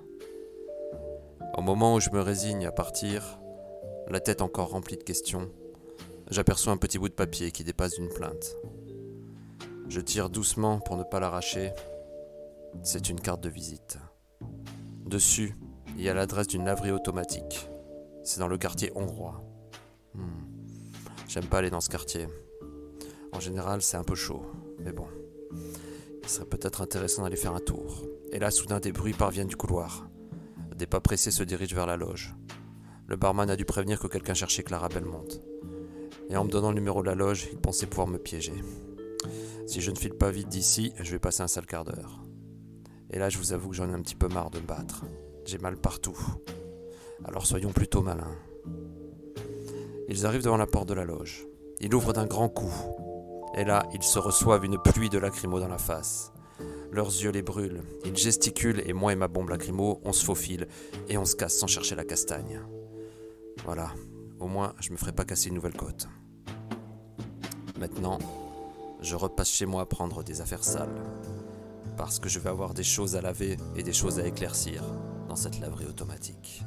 Au moment où je me résigne à partir, la tête encore remplie de questions, j'aperçois un petit bout de papier qui dépasse d'une plainte. Je tire doucement pour ne pas l'arracher. C'est une carte de visite. Dessus, il y a l'adresse d'une laverie automatique. C'est dans le quartier hongrois. J'aime pas aller dans ce quartier. En général, c'est un peu chaud. Mais bon, il serait peut-être intéressant d'aller faire un tour. Et là, soudain, des bruits parviennent du couloir. Des pas pressés se dirigent vers la loge. Le barman a dû prévenir que quelqu'un cherchait Clara Belmont. Et en me donnant le numéro de la loge, il pensait pouvoir me piéger. Si je ne file pas vite d'ici, je vais passer un sale quart d'heure. Et là, je vous avoue que j'en ai un petit peu marre de me battre. J'ai mal partout. Alors soyons plutôt malins. Ils arrivent devant la porte de la loge. Ils ouvrent d'un grand coup. Et là, ils se reçoivent une pluie de lacrymos dans la face. Leurs yeux les brûlent. Ils gesticulent et moi et ma bombe lacrymo, on se faufile et on se casse sans chercher la castagne. Voilà. Au moins, je me ferai pas casser une nouvelle côte. Maintenant, je repasse chez moi à prendre des affaires sales. Parce que je vais avoir des choses à laver et des choses à éclaircir dans cette laverie automatique.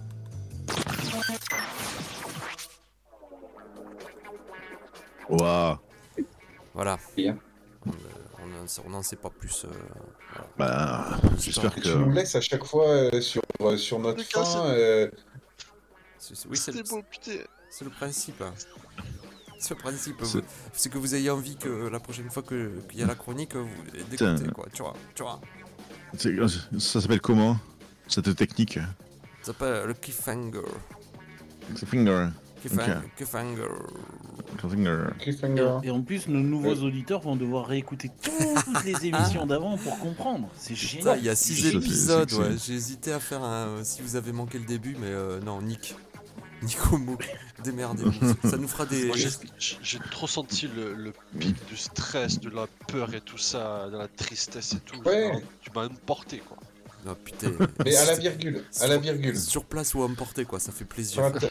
Waouh. Voilà. Bien. On n'en sait pas plus. Voilà. Bah, j'espère Tu nous que. laisses à chaque fois sur notre Lucas, fin. Oui, C'était beau, putain. c'est le principe. C'est le principe. C'est- C'est que vous ayez envie que la prochaine fois qu'il y a la chronique, vous Putain. d'écouter, quoi. Tu vois. Ça s'appelle comment cette technique? Ça s'appelle le cliffhanger. C'est Finger. Cliffhanger. Finger. Et en plus, nos nouveaux auditeurs vont devoir réécouter toutes les émissions d'avant pour comprendre. C'est Putain, génial. il y a 6 C'est- épisodes, c'est- ouais. J'ai hésité à faire un. Si vous avez manqué le début, mais non, Nick. Nico Mo, démerdez-vous. Ça nous fera des. Moi, j'ai trop senti le pic du stress, de la peur et tout ça, de la tristesse et tout. Ouais. Tu m'as emporté, quoi. Ah, putain. Mais à la virgule, à la virgule. Sur place ou à emporter, quoi, ça fait plaisir. Sur Inter-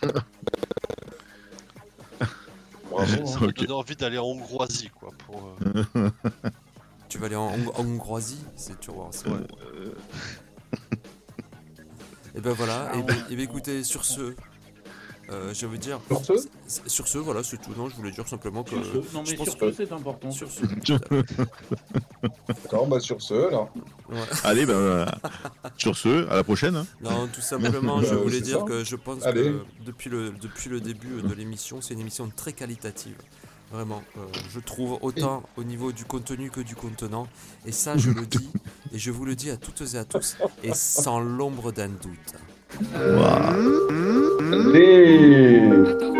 Bravo. Ça Hein. m'a Ok. donné envie d'aller en Hongroisie, quoi. Tu vas aller en Hongroisie, tu vois. C'est... Ouais. Et ben voilà, et ben écoutez, sur ce, je veux dire. Sur ce Voilà, c'est tout. Non, je voulais dire simplement que. Sur ce, non je mais pense sur que- ce, c'est important. Sur ce. D'accord, bah sur ce, là. Ouais. Allez, sur ce, à la prochaine. Hein. Non, tout simplement, je voulais c'est dire ça. que je pense Allez. que depuis le début de l'émission, c'est une émission très qualitative. Vraiment, je trouve autant au niveau du contenu que du contenant. Et ça, je le dis, et je vous le dis à toutes et à tous, et sans l'ombre d'un doute. Allez.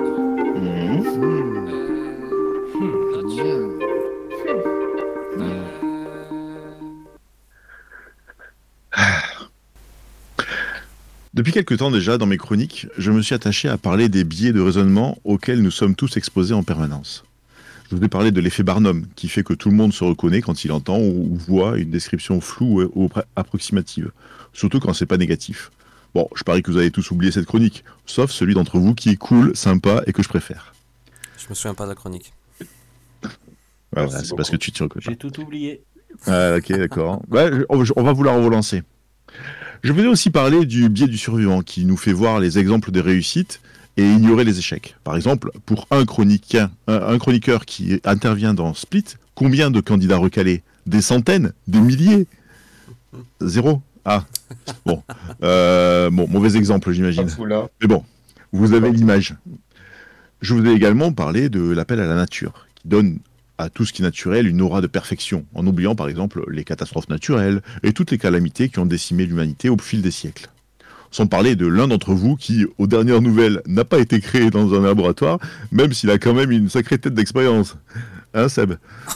Depuis quelque temps déjà, dans mes chroniques, je me suis attaché à parler des biais de raisonnement auxquels nous sommes tous exposés en permanence. Je vous ai parlé de l'effet Barnum, qui fait que tout le monde se reconnaît quand il entend ou voit une description floue ou approximative, surtout quand c'est pas négatif. Bon, je parie que vous avez tous oublié cette chronique, sauf celui d'entre vous qui est cool, sympa et que je préfère. Je me souviens pas de la chronique. Voilà, c'est parce que tu te reconnais pas. J'ai tout oublié. Ah, ok, d'accord. Ouais, on va vouloir relancer. Je voulais aussi parler du biais du survivant qui nous fait voir les exemples des réussites et ignorer les échecs. Par exemple, pour un chroniqueur qui intervient dans Split, combien de candidats recalés? Des centaines? Des milliers? Zéro? Ah, bon. Bon, mauvais exemple, j'imagine. Là. Mais bon, vous avez l'image. Je vous ai également parlé de l'appel à la nature, qui donne à tout ce qui est naturel une aura de perfection, en oubliant par exemple les catastrophes naturelles et toutes les calamités qui ont décimé l'humanité au fil des siècles. Sans parler de l'un d'entre vous qui, aux dernières nouvelles, n'a pas été créé dans un laboratoire, même s'il a quand même une sacrée tête d'expérience. Hein, Seb?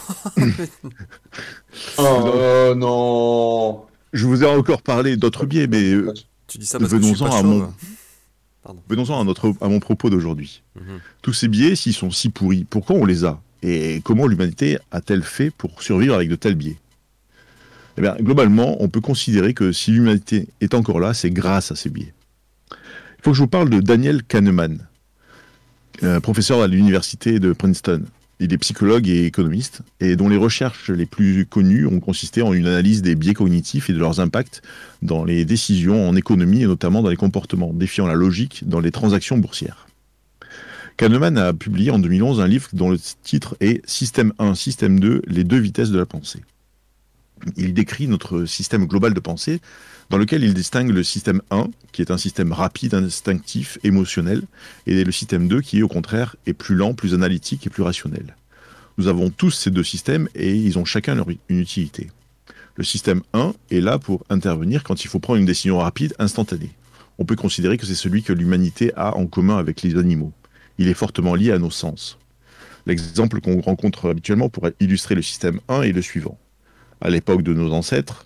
Oh non. Je vous ai encore parlé d'autres biais, mais Tu dis ça parce que je suis venons-en pas à chauve. venons-en à mon propos d'aujourd'hui. Mhm. Tous ces biais, s'ils sont si pourris, pourquoi on les a? Et comment l'humanité a-t-elle fait pour survivre avec de tels biais? Eh bien, globalement, on peut considérer que si l'humanité est encore là, c'est grâce à ces biais. Il faut que je vous parle de Daniel Kahneman, professeur à l'université de Princeton. Il est psychologue et économiste, et dont les recherches les plus connues ont consisté en une analyse des biais cognitifs et de leurs impacts dans les décisions en économie et notamment dans les comportements, défiant la logique dans les transactions boursières. Kahneman a publié en 2011 un livre dont le titre est « Système 1, Système 2, les deux vitesses de la pensée ». Il décrit notre système global de pensée dans lequel il distingue le système 1, qui est un système rapide, instinctif, émotionnel, et le système 2, qui au contraire est plus lent, plus analytique et plus rationnel. Nous avons tous ces deux systèmes et ils ont chacun une utilité. Le système 1 est là pour intervenir quand il faut prendre une décision rapide, instantanée. On peut considérer que c'est celui que l'humanité a en commun avec les animaux. Il est fortement lié à nos sens. L'exemple qu'on rencontre habituellement pour illustrer le système 1 est le suivant. À l'époque de nos ancêtres,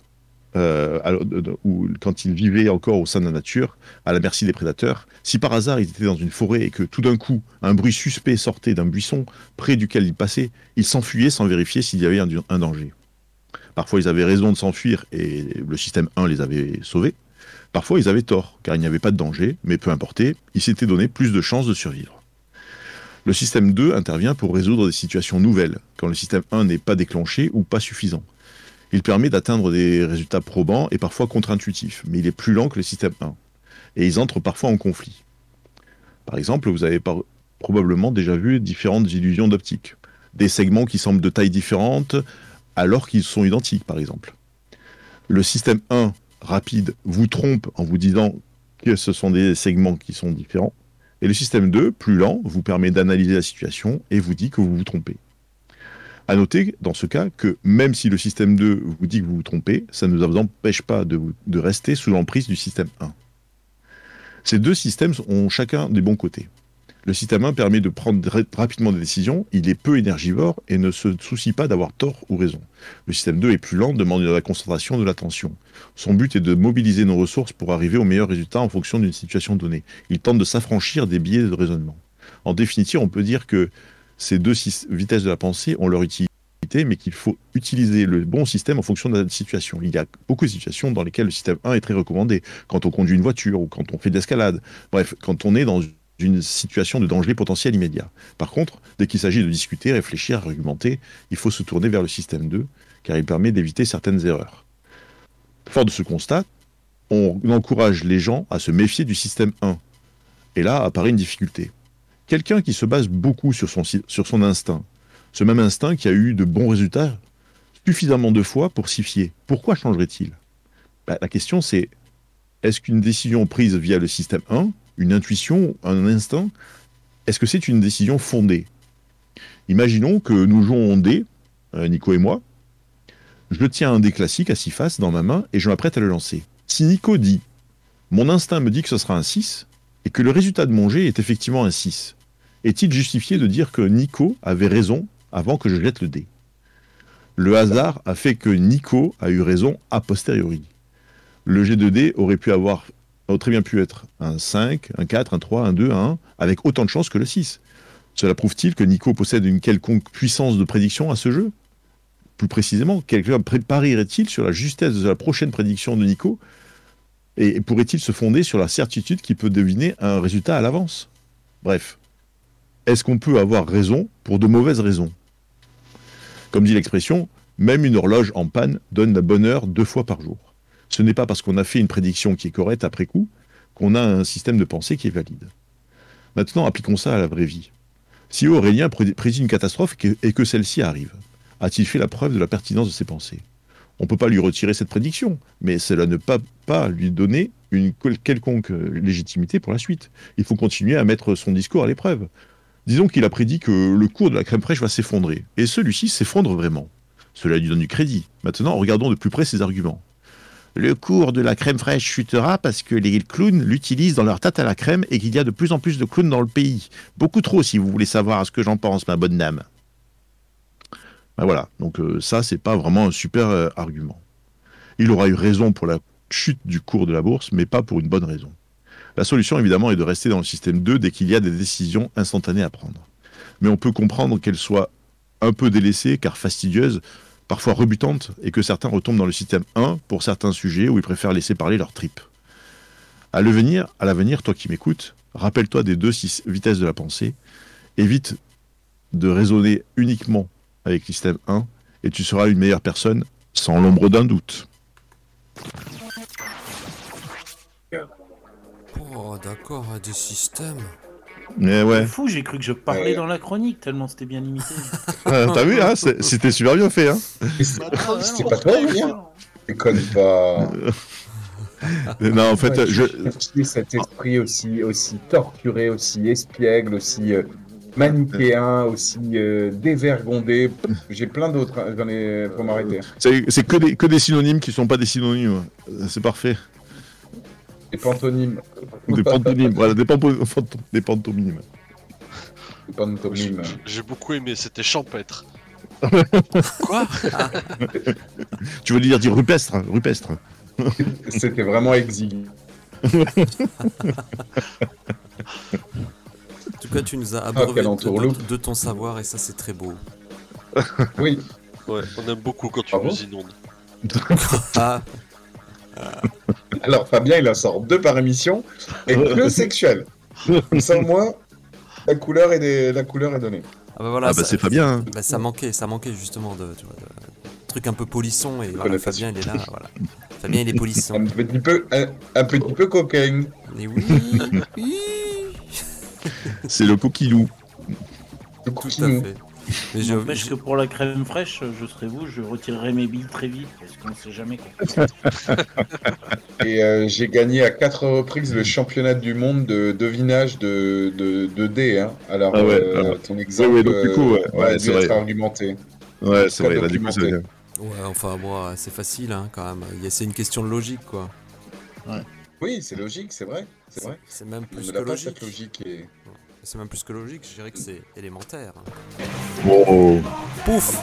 quand ils vivaient encore au sein de la nature, à la merci des prédateurs, si par hasard ils étaient dans une forêt et que tout d'un coup, un bruit suspect sortait d'un buisson près duquel ils passaient, ils s'enfuyaient sans vérifier s'il y avait un danger. Parfois ils avaient raison de s'enfuir et le système 1 les avait sauvés. Parfois ils avaient tort, car il n'y avait pas de danger, mais peu importait, ils s'étaient donné plus de chances de survivre. Le système 2 intervient pour résoudre des situations nouvelles, quand le système 1 n'est pas déclenché ou pas suffisant. Il permet d'atteindre des résultats probants et parfois contre-intuitifs, mais il est plus lent que le système 1. Et ils entrent parfois en conflit. Par exemple, vous avez probablement déjà vu différentes illusions d'optique. Des segments qui semblent de taille différente alors qu'ils sont identiques, par exemple. Le système 1, rapide, vous trompe en vous disant que ce sont des segments qui sont différents. Et le système 2, plus lent, vous permet d'analyser la situation et vous dit que vous vous trompez. À noter, dans ce cas, que même si le système 2 vous dit que vous vous trompez, ça ne vous empêche pas de rester sous l'emprise du système 1. Ces deux systèmes ont chacun des bons côtés. Le système 1 permet de prendre rapidement des décisions, il est peu énergivore et ne se soucie pas d'avoir tort ou raison. Le système 2 est plus lent, demande de la concentration, de l'attention. Son but est de mobiliser nos ressources pour arriver au meilleur résultat en fonction d'une situation donnée. Il tente de s'affranchir des biais de raisonnement. En définitive, on peut dire que ces deux vitesses de la pensée ont leur utilité, mais qu'il faut utiliser le bon système en fonction de la situation. Il y a beaucoup de situations dans lesquelles le système 1 est très recommandé, quand on conduit une voiture ou quand on fait de l'escalade. Bref, quand on est dans une situation de danger potentiel immédiat. Par contre, dès qu'il s'agit de discuter, réfléchir, argumenter, il faut se tourner vers le système 2, car il permet d'éviter certaines erreurs. Fort de ce constat, on encourage les gens à se méfier du système 1. Et là apparaît une difficulté. Quelqu'un qui se base beaucoup sur son instinct, ce même instinct qui a eu de bons résultats suffisamment de fois pour s'y fier, pourquoi changerait-il ? La question c'est, est-ce qu'une décision prise via le système 1, une intuition, un instinct, est-ce que c'est une décision fondée ? Imaginons que nous jouons au dé, Nico et moi, je tiens un dé classique à 6 faces dans ma main et je m'apprête à le lancer. Si Nico dit « mon instinct me dit que ce sera un 6 » et que le résultat de mon jet est effectivement un 6, est-il justifié de dire que Nico avait raison avant que je jette le dé ? Le hasard a fait que Nico a eu raison a posteriori. Le jet de dé aurait très bien pu être un 5, un 4, un 3, un 2, un 1, avec autant de chances que le 6. Cela prouve-t-il que Nico possède une quelconque puissance de prédiction à ce jeu ? Plus précisément, quelqu'un parierait-il sur la justesse de la prochaine prédiction de Nico ? Et pourrait-il se fonder sur la certitude qu'il peut deviner un résultat à l'avance ? Bref, est-ce qu'on peut avoir raison pour de mauvaises raisons ? Comme dit l'expression, même une horloge en panne donne la bonne heure 2 fois par jour. Ce n'est pas parce qu'on a fait une prédiction qui est correcte après coup qu'on a un système de pensée qui est valide. Maintenant, appliquons ça à la vraie vie. Si Aurélien prédit une catastrophe et que celle-ci arrive, a-t-il fait la preuve de la pertinence de ses pensées ? On ne peut pas lui retirer cette prédiction, mais cela ne peut pas lui donner une quelconque légitimité pour la suite. Il faut continuer à mettre son discours à l'épreuve. Disons qu'il a prédit que le cours de la crème fraîche va s'effondrer, et celui-ci s'effondre vraiment. Cela lui donne du crédit. Maintenant, regardons de plus près ses arguments. Le cours de la crème fraîche chutera parce que les clowns l'utilisent dans leur tarte à la crème et qu'il y a de plus en plus de clowns dans le pays. Beaucoup trop, si vous voulez savoir ce que j'en pense, ma bonne dame. Voilà, donc ça, c'est pas vraiment un super argument. Il aura eu raison pour la chute du cours de la bourse, mais pas pour une bonne raison. La solution, évidemment, est de rester dans le système 2 dès qu'il y a des décisions instantanées à prendre. Mais on peut comprendre qu'elles soient un peu délaissées, car fastidieuses, parfois rebutantes, et que certains retombent dans le système 1 pour certains sujets où ils préfèrent laisser parler leurs tripes. À l'avenir, toi qui m'écoutes, rappelle-toi des 2 vitesses de la pensée, évite de raisonner uniquement avec le système 1, et tu seras une meilleure personne, sans l'ombre d'un doute. Oh, d'accord, des systèmes. Mais ouais. C'est fou, j'ai cru que je parlais dans la chronique, tellement c'était bien imité. T'as vu, hein, c'était super bien fait. Hein. C'était pas toi, Aurélien ? Déconne pas. Non, en fait, Cet esprit aussi torturé, aussi espiègle, aussi manichéen, aussi dévergondé. J'ai plein d'autres, hein. J'en ai pour m'arrêter. c'est que des synonymes qui sont pas des synonymes. C'est parfait. Des pantonymes. Des pantonymes, voilà, des pantomimes. Des pantomimes. J'ai beaucoup aimé, c'était champêtre. Quoi? Tu veux dire rupestre. C'était vraiment exigu. En tout cas, tu nous as abreuvé de ton savoir et ça, c'est très beau. Oui. Ouais, on aime beaucoup quand tu Ah bon nous inondes. Ah, Alors Fabien, il en sort 2 par émission et que sexuel. Comme ça au moins, la couleur est donnée. ah bah voilà, c'est Fabien. Hein. Bah, ça manquait justement de truc un peu polisson et voilà, Fabien il est là, voilà. Fabien il est polisson. Un petit peu cocaine. Et oui, oui. C'est le coquillou. Le Tout à coquinou. fait. Mais N'empêche que pour la crème fraîche, je serais vous, je retirerais mes billes très vite, parce qu'on ne sait jamais quoi. Et j'ai gagné à 4 reprises le championnat du monde de devinage de dés. Hein. Alors, Ah ouais, ton exemple donc du coup, aurait dû c'est être vrai. argumenté. Ouais, c'est Très vrai, là, du coup, c'est documenté. bien. ouais, enfin bon, c'est facile hein, quand même. C'est une question de logique quoi. Oui, c'est logique, c'est vrai. C'est vrai. C'est même On plus ne que l'a pas logique. cette logique. Et... c'est même plus que logique, je dirais que c'est élémentaire. Oh. Pouf.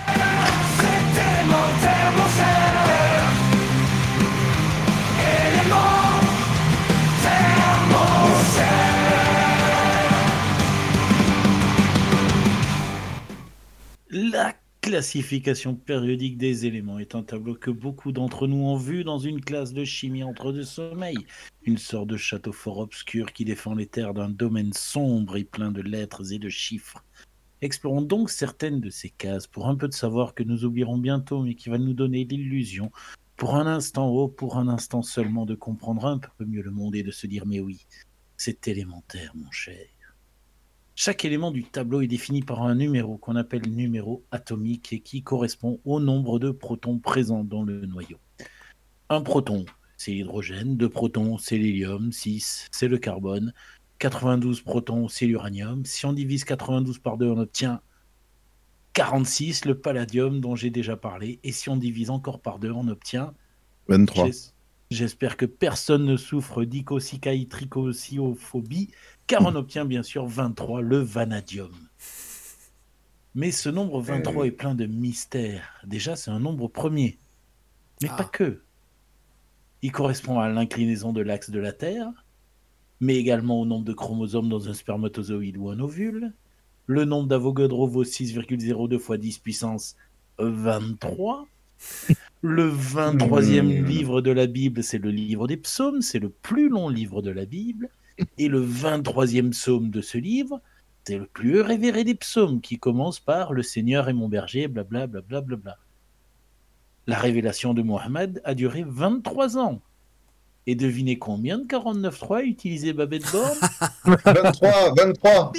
La classification périodique des éléments est un tableau que beaucoup d'entre nous ont vu dans une classe de chimie entre deux sommeils. Une sorte de château fort obscur qui défend les terres d'un domaine sombre et plein de lettres et de chiffres. Explorons donc certaines de ces cases pour un peu de savoir que nous oublierons bientôt, mais qui va nous donner l'illusion, pour un instant, pour un instant seulement, de comprendre un peu mieux le monde et de se dire « mais oui, c'est élémentaire, mon cher ». Chaque élément du tableau est défini par un numéro qu'on appelle numéro atomique et qui correspond au nombre de protons présents dans le noyau. Un proton, c'est l'hydrogène. 2 protons, c'est l'hélium. 6, c'est le carbone. 92 protons, c'est l'uranium. Si on divise 92 par 2, on obtient 46, le palladium dont j'ai déjà parlé. Et si on divise encore par 2, on obtient 23. J'espère que personne ne souffre d'icosicaïtricosiophobie, car on obtient bien sûr 23, le vanadium. Mais ce nombre 23 est plein de mystères. Déjà, c'est un nombre premier. Mais pas que. Il correspond à l'inclinaison de l'axe de la Terre, mais également au nombre de chromosomes dans un spermatozoïde ou un ovule. Le nombre d'Avogadro vaut 6,02 fois 10 puissance 23. Le 23e livre de la Bible, c'est le livre des psaumes, c'est le plus long livre de la Bible. Et le 23e psaume de ce livre, c'est le plus révéré des psaumes, qui commence par « Le Seigneur est mon berger », blablabla. Bla, bla, bla. La révélation de Mohammed a duré 23 ans. Et devinez combien de 49.3 a utilisé Babette Born 23.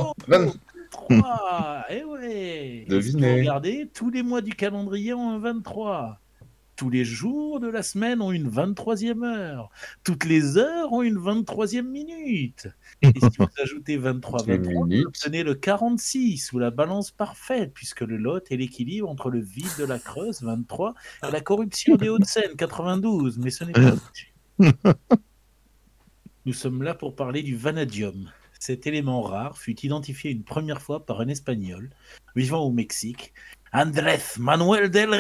Eh ouais. Devinez. Regardez, tous les mois du calendrier ont un 23. Tous les jours de la semaine ont une 23e heure. Toutes les heures ont une 23e minute. Et si vous ajoutez 23, vous obtenez le 46 ou la balance parfaite, puisque le lot est l'équilibre entre le vide de la Creuse, 23, et la corruption des Hauts-de-Seine, 92. Mais ce n'est pas tout. Nous sommes là pour parler du vanadium. Cet élément rare fut identifié une première fois par un Espagnol vivant au Mexique, Andrés Manuel del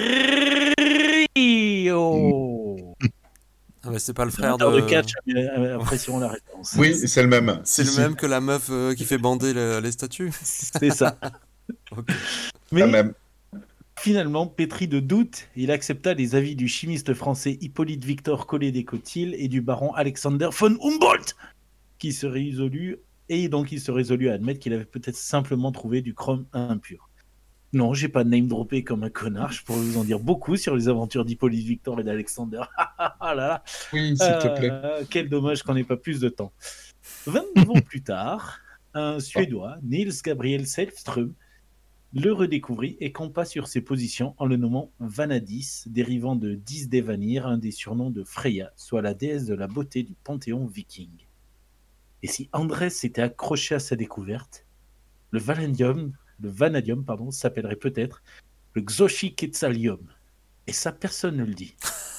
Rio. Ah mais c'est pas le frère de catch, apprécions la réponse. Oui, c'est le même. C'est le même que la meuf qui fait bander les statues. C'est ça. Okay. Mais finalement, pétri de doute, il accepta les avis du chimiste français Hippolyte Victor Collet-Descotilles et du baron Alexander von Humboldt, qui se résolut à admettre qu'il avait peut-être simplement trouvé du chrome impur. Non, j'ai pas name droppé comme un connard, je pourrais vous en dire beaucoup sur les aventures d'Hippolyte Victor et d'Alexander. Ah là là. Oui, s'il te plaît. Quel dommage qu'on n'ait pas plus de temps. 29 ans plus tard, un Suédois, Niels Gabriel Sällström, le redécouvrit et campa sur ses positions en le nommant Vanadis, dérivant de Disdevanir, un des surnoms de Freya, soit la déesse de la beauté du panthéon viking. Et si Andrés s'était accroché à sa découverte, le vanadium s'appellerait peut-être le Xochiquetzalium. Et ça, personne ne le dit.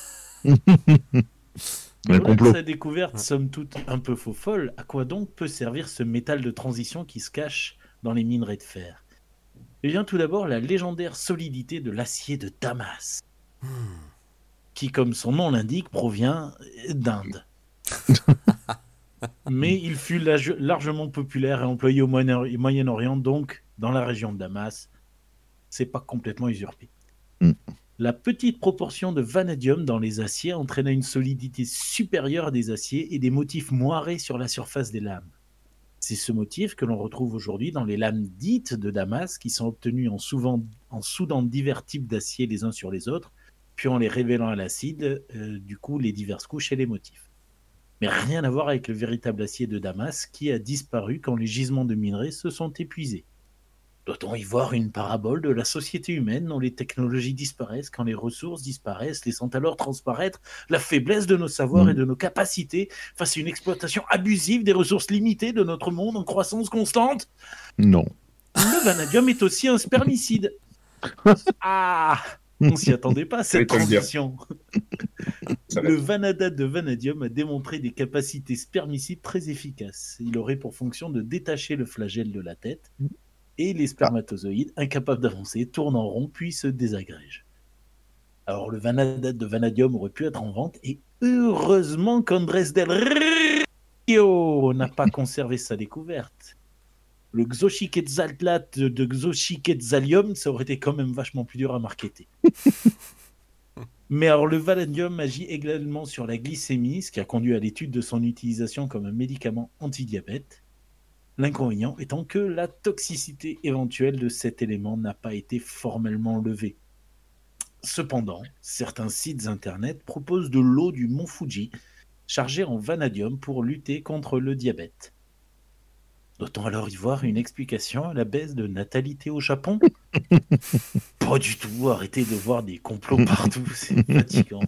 Au-delà de sa découverte, somme toute un peu faux-folle, à quoi donc peut servir ce métal de transition qui se cache dans les minerais de fer ? Il vient tout d'abord la légendaire solidité de l'acier de Damas, qui, comme son nom l'indique, provient d'Inde. Mais il fut largement populaire et employé au Moyen-Orient, donc dans la région de Damas. C'est pas complètement usurpé. La petite proportion de vanadium dans les aciers entraîna une solidité supérieure des aciers et des motifs moirés sur la surface des lames. C'est ce motif que l'on retrouve aujourd'hui dans les lames dites de Damas, qui sont obtenues en soudant divers types d'acier les uns sur les autres, puis en les révélant à l'acide, du coup les diverses couches et les motifs. Mais rien à voir avec le véritable acier de Damas qui a disparu quand les gisements de minerais se sont épuisés. Doit-on y voir une parabole de la société humaine dont les technologies disparaissent quand les ressources disparaissent, laissant alors transparaître la faiblesse de nos savoirs et de nos capacités face à une exploitation abusive des ressources limitées de notre monde en croissance constante ? Non. Le vanadium est aussi un spermicide. Ah ! On s'y attendait pas, cette te le dire. transition. Ça va Le vanadate de vanadium a démontré des capacités spermicides très efficaces. Il aurait pour fonction de détacher le flagelle de la tête et les spermatozoïdes, incapables d'avancer, tournent en rond puis se désagrègent. Alors le vanadate de vanadium aurait pu être en vente et heureusement qu'Andrés del Rio n'a pas conservé sa découverte. Le Xochiquetzaltlat de Xochiquetzalium, ça aurait été quand même vachement plus dur à marketer. Mais alors le vanadium agit également sur la glycémie, ce qui a conduit à l'étude de son utilisation comme un médicament anti-diabète. L'inconvénient étant que la toxicité éventuelle de cet élément n'a pas été formellement levée. Cependant, certains sites internet proposent de l'eau du mont Fuji chargée en vanadium pour lutter contre le diabète. Doit-on alors y voir une explication à la baisse de natalité au Japon ? Pas du tout, arrêtez de voir des complots partout, c'est fatigant.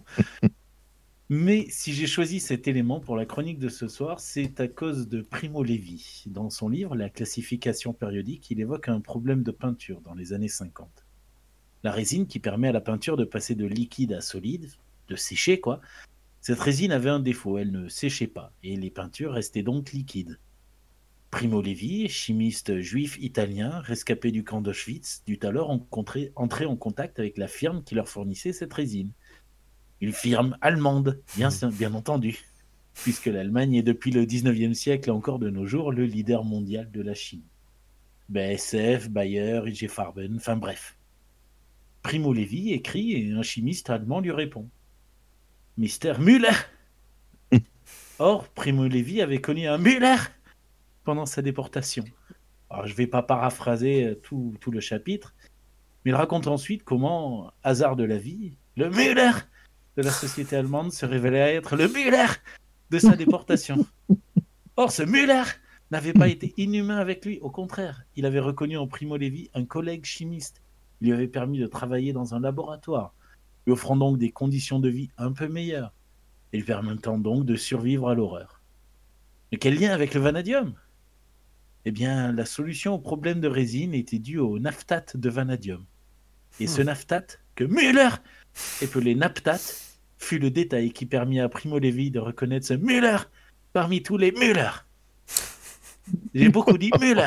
Mais si j'ai choisi cet élément pour la chronique de ce soir, c'est à cause de Primo Levi. Dans son livre, La classification périodique, il évoque un problème de peinture dans les années 50. La résine qui permet à la peinture de passer de liquide à solide, de sécher quoi, cette résine avait un défaut, elle ne séchait pas, et les peintures restaient donc liquides. Primo Levi, chimiste juif italien, rescapé du camp d'Auschwitz, dut alors entrer en contact avec la firme qui leur fournissait cette résine. Une firme allemande, bien entendu, puisque l'Allemagne est depuis le 19e siècle et encore de nos jours le leader mondial de la chimie. BASF, Bayer, IG Farben, enfin bref. Primo Levi écrit et un chimiste allemand lui répond. Mr. Müller. Or, Primo Levi avait connu un Müller pendant sa déportation. Alors, je ne vais pas paraphraser tout le chapitre, mais il raconte ensuite comment, hasard de la vie, le Müller de la société allemande se révélait être le Müller de sa déportation. Or, ce Müller n'avait pas été inhumain avec lui, au contraire, il avait reconnu en Primo Levi un collègue chimiste. Il lui avait permis de travailler dans un laboratoire, lui offrant donc des conditions de vie un peu meilleures, et lui permettant donc de survivre à l'horreur. Mais quel lien avec le vanadium ? Eh bien, la solution au problème de résine était due au naphthate de vanadium. Et ce naphthate, que Müller appelait napthate, fut le détail qui permit à Primo Levi de reconnaître ce Müller parmi tous les Müller. J'ai beaucoup dit Müller.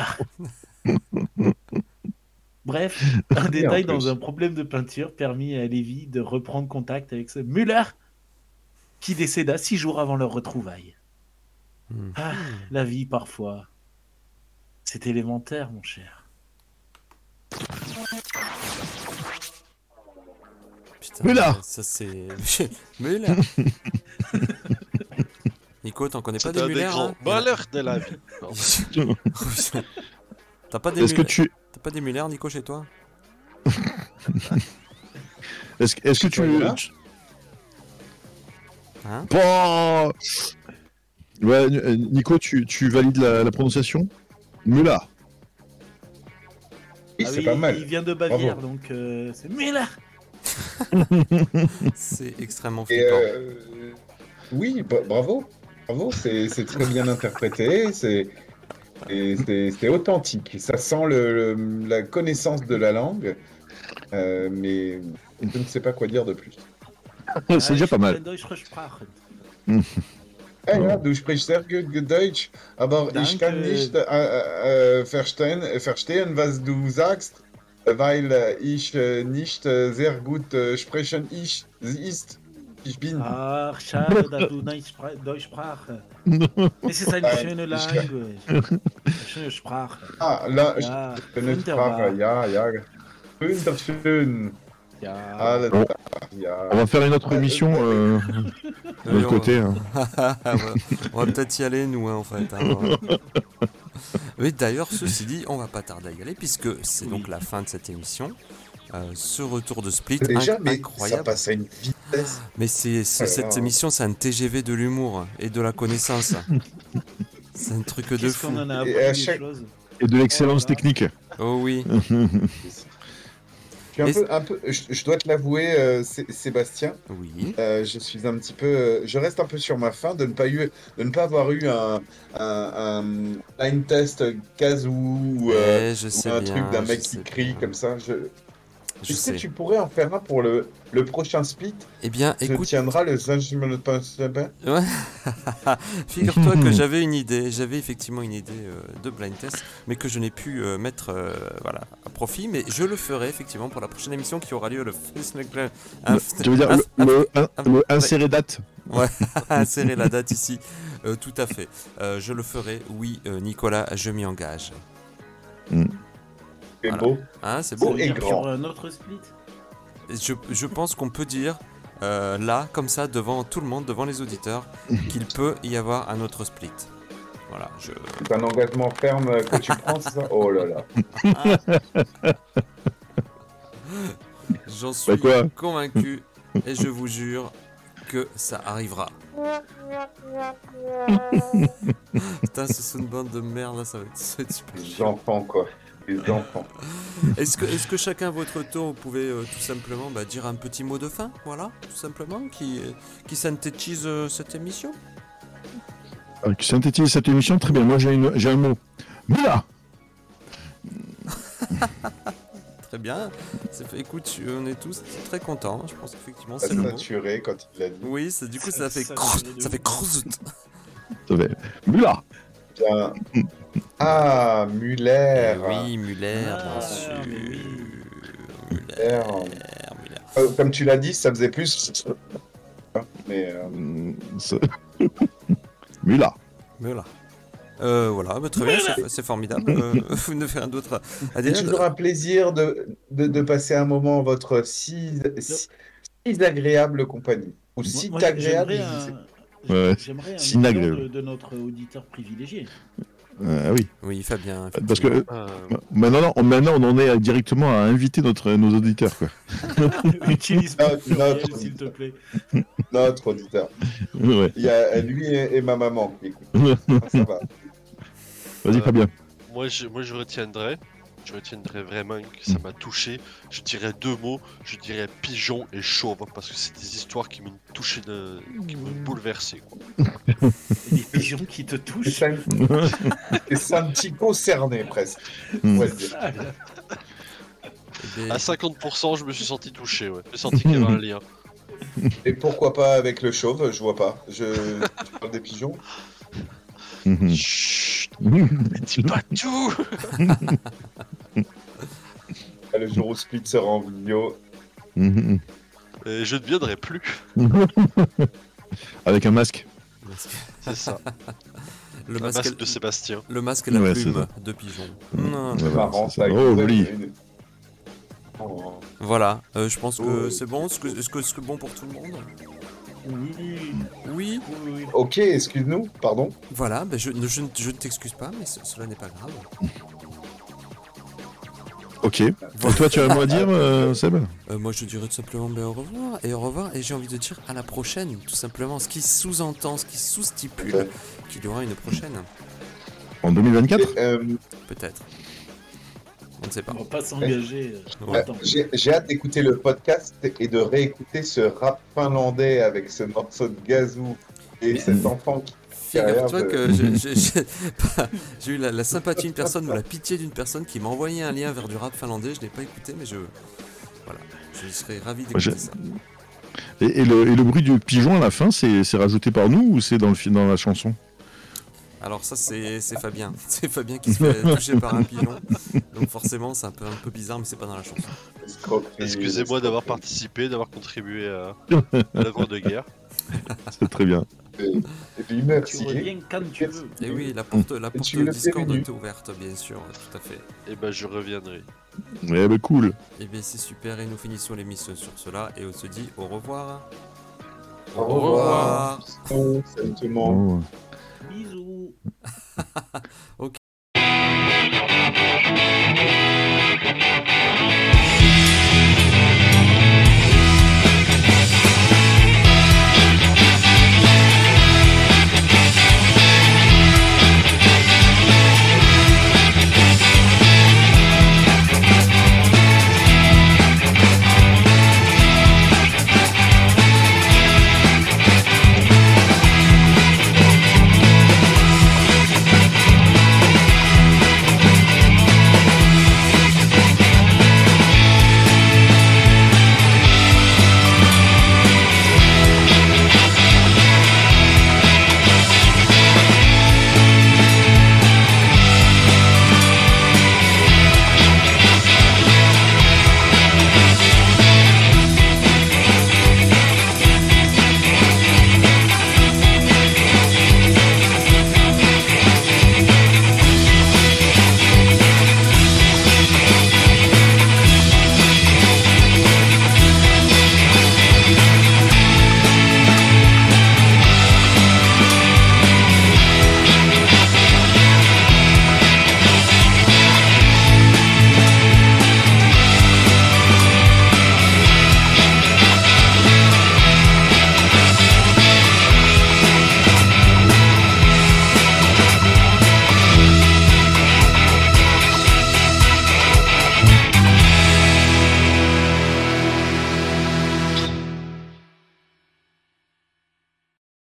Bref, un détail dans un problème de peinture permit à Levi de reprendre contact avec ce Müller qui décéda 6 jours avant leur retrouvaille. Ah, la vie parfois, c'est élémentaire, mon cher. Putain, Müller. ça c'est... Müller. Nico, t'en connais pas des C'est un des Müller grands hein malheurs de la vie. T'as pas des Est-ce que Müller tu... T'as pas des Müller, Nico, chez toi? Est-ce que tu... Hein? Oh ouais, Nico, tu valides la prononciation? Müller. Oui, Ah c'est oui, pas mal. il vient de Bavière, Bravo. donc c'est Müller. C'est extrêmement Et flippant. oui, bravo. Bravo, c'est très bien interprété, c'est authentique. Ça sent la connaissance de la langue, mais je ne sais pas quoi dire de plus. C'est déjà pas mal. Ja, du sprichst sehr gut Deutsch, aber ich kann nicht verstehen, was du sagst, weil ich nicht sehr gut sprechen ich bin. Ach, schade, dass du nicht Deutsch sprachst. Es ist eine schöne Language. Eine schöne Sprache. Ah, là, Ja, schöne wunderbar. Sprache, ja. Wunderschön. Ja. Alles Bon. klar, ja. On va faire une autre émission de l'autre côté. Hein. On va peut-être y aller, nous, hein, en fait. Hein. Oui, d'ailleurs, ceci dit, on va pas tarder à y aller, puisque c'est donc la fin de cette émission. Ce retour de Split, Déjà, mais ça incroyable. passe à une vitesse. Mais cette émission, c'est un TGV de l'humour et de la connaissance. C'est un truc de Qu'est-ce fou. qu'on en a appris Et à des chaque- choses. Et de l'excellence Voilà. technique. Oh oui. Je dois te l'avouer, Sébastien. Oui. Je suis un petit peu, je reste un peu sur ma faim de ne pas avoir eu un blind test Kazoo ou Je sais un bien, truc d'un mec je qui sais crie bien. comme ça. Je Est-ce que sais. tu pourrais en faire un pour le prochain split? Eh bien, Se écoute, tiendra le Judgment Day. ouais. Figure-toi que j'avais une idée, j'avais effectivement une idée de blind test, mais que je n'ai pu mettre voilà, à profit, mais je le ferai effectivement pour la prochaine émission qui aura lieu le Tu veux dire le insérer date? Ouais, insérer la date ici, tout à fait. Je le ferai, oui, Nicolas, je m'y engage. C'est Voilà. beau. Hein, c'est Beau bon. et Sur grand. un autre split. Je pense qu'on peut dire là, comme ça, devant tout le monde, devant les auditeurs, qu'il peut y avoir un autre split. Voilà, C'est un engagement ferme que tu prends, c'est ça? Oh là là. j'en suis quoi convaincu et je vous jure que ça arrivera. Putain, c'est une bande de merde là, ça va être super Les chiant. enfants, quoi. Les enfants. Est-ce que chacun à votre tour, vous pouvez tout simplement dire un petit mot de fin, voilà, tout simplement, qui synthétise cette émission? Qui synthétise cette émission, très bien. Moi, j'ai un mot. Moula. Très bien. Écoute, on est tous très contents. Je pense qu'effectivement, c'est le mot. Saturé quand il a dit. Oui, du coup, ça fait ça fait croûte. Moula. Bien. Ah, Muller. Oui, Muller, bien sûr. Muller. Comme tu l'as dit, ça faisait plus. Mais Mula. Voilà. Voilà, très bien, c'est formidable. Vous ne faites rien d'autre à c'est dire. toujours un plaisir de passer un moment en votre si agréable compagnie. Ou si Moi, agréable. Ouais, J'aimerais un inagréable. nom de notre auditeur privilégié. Ah oui. Oui, Fabien. Parce que maintenant, on en est directement à inviter nos auditeurs, quoi. Utilise pas le pluriel, notre- s'il te plaît. Notre auditeur. Ouais. Il y a lui et ma maman qui écoutent. Ah, ça va. Vas-y, Fabien. Moi, je retiendrai. Je retiendrai vraiment que ça m'a touché. Je dirais deux mots. Je dirais pigeon et chauve parce que c'est des histoires qui m'ont touché, qui m'ont bouleversé. Quoi. Des pigeons qui te touchent. C'est un petit concerné presque. Mm. Ouais, c'est- Ah, là. À 50%, je me suis senti touché. Ouais. J'ai senti qu'il y avait un lien. Et pourquoi pas avec le chauve? Je vois pas. Tu parles des pigeons? Mhm. Chut, mais dis pas tout. Ah, le jour où Split sera en vidéo. Mhm. Et je ne viendrai plus. Avec un masque. C'est ça. Le Un masque, masque de Sébastien. le masque et la Ouais, c'est plume ça. de pigeon. Mm. Non. Ouais, voilà, Marrant, c'est ça. ça. Oh, joli. Oh. Voilà, je pense que Ouais. c'est bon. Est-ce que c'est bon pour tout le monde? Oui. Oui. Oui. Ok, excuse-nous, pardon. Voilà, je ne t'excuse pas, mais cela n'est pas grave. Ok. Et toi, tu as un mot à dire, Seb? Moi, je dirais tout simplement au revoir, et j'ai envie de dire à la prochaine, tout simplement. Ce qui sous-entend, ce qui sous-stipule Ok. qu'il y aura une prochaine, En 2024? peut-être. On ne sait pas. On va pas s'engager. Ouais. Attends. J'ai hâte d'écouter le podcast et de réécouter ce rap finlandais avec ce morceau de gazou et Mais- cet enfant qui Figure-toi derrière, que j'ai eu la sympathie d'une personne ou la pitié d'une personne qui m'a envoyé un lien vers du rap finlandais. Je n'ai pas écouté, mais voilà, je serais ravi d'écouter Moi, ça. Et le bruit du pigeon à la fin, c'est rajouté par nous ou c'est dans la chanson? Alors ça, c'est Fabien. C'est Fabien qui se fait toucher par un pigeon. Donc forcément, c'est un peu bizarre, mais c'est pas dans la chanson. Excusez-moi d'avoir participé, d'avoir contribué à l'œuvre de guerre. C'est très bien. Et puis Tu merci. reviens quand tu veux. Et oui, la porte tu le fais Discord venu. est ouverte, bien sûr, tout à fait. Et ben je reviendrai. Ouais, bah cool. Et bien c'est super, et nous finissons l'émission sur cela, et on se dit au revoir. Au revoir. Salut tout le monde. Oh. Bisous.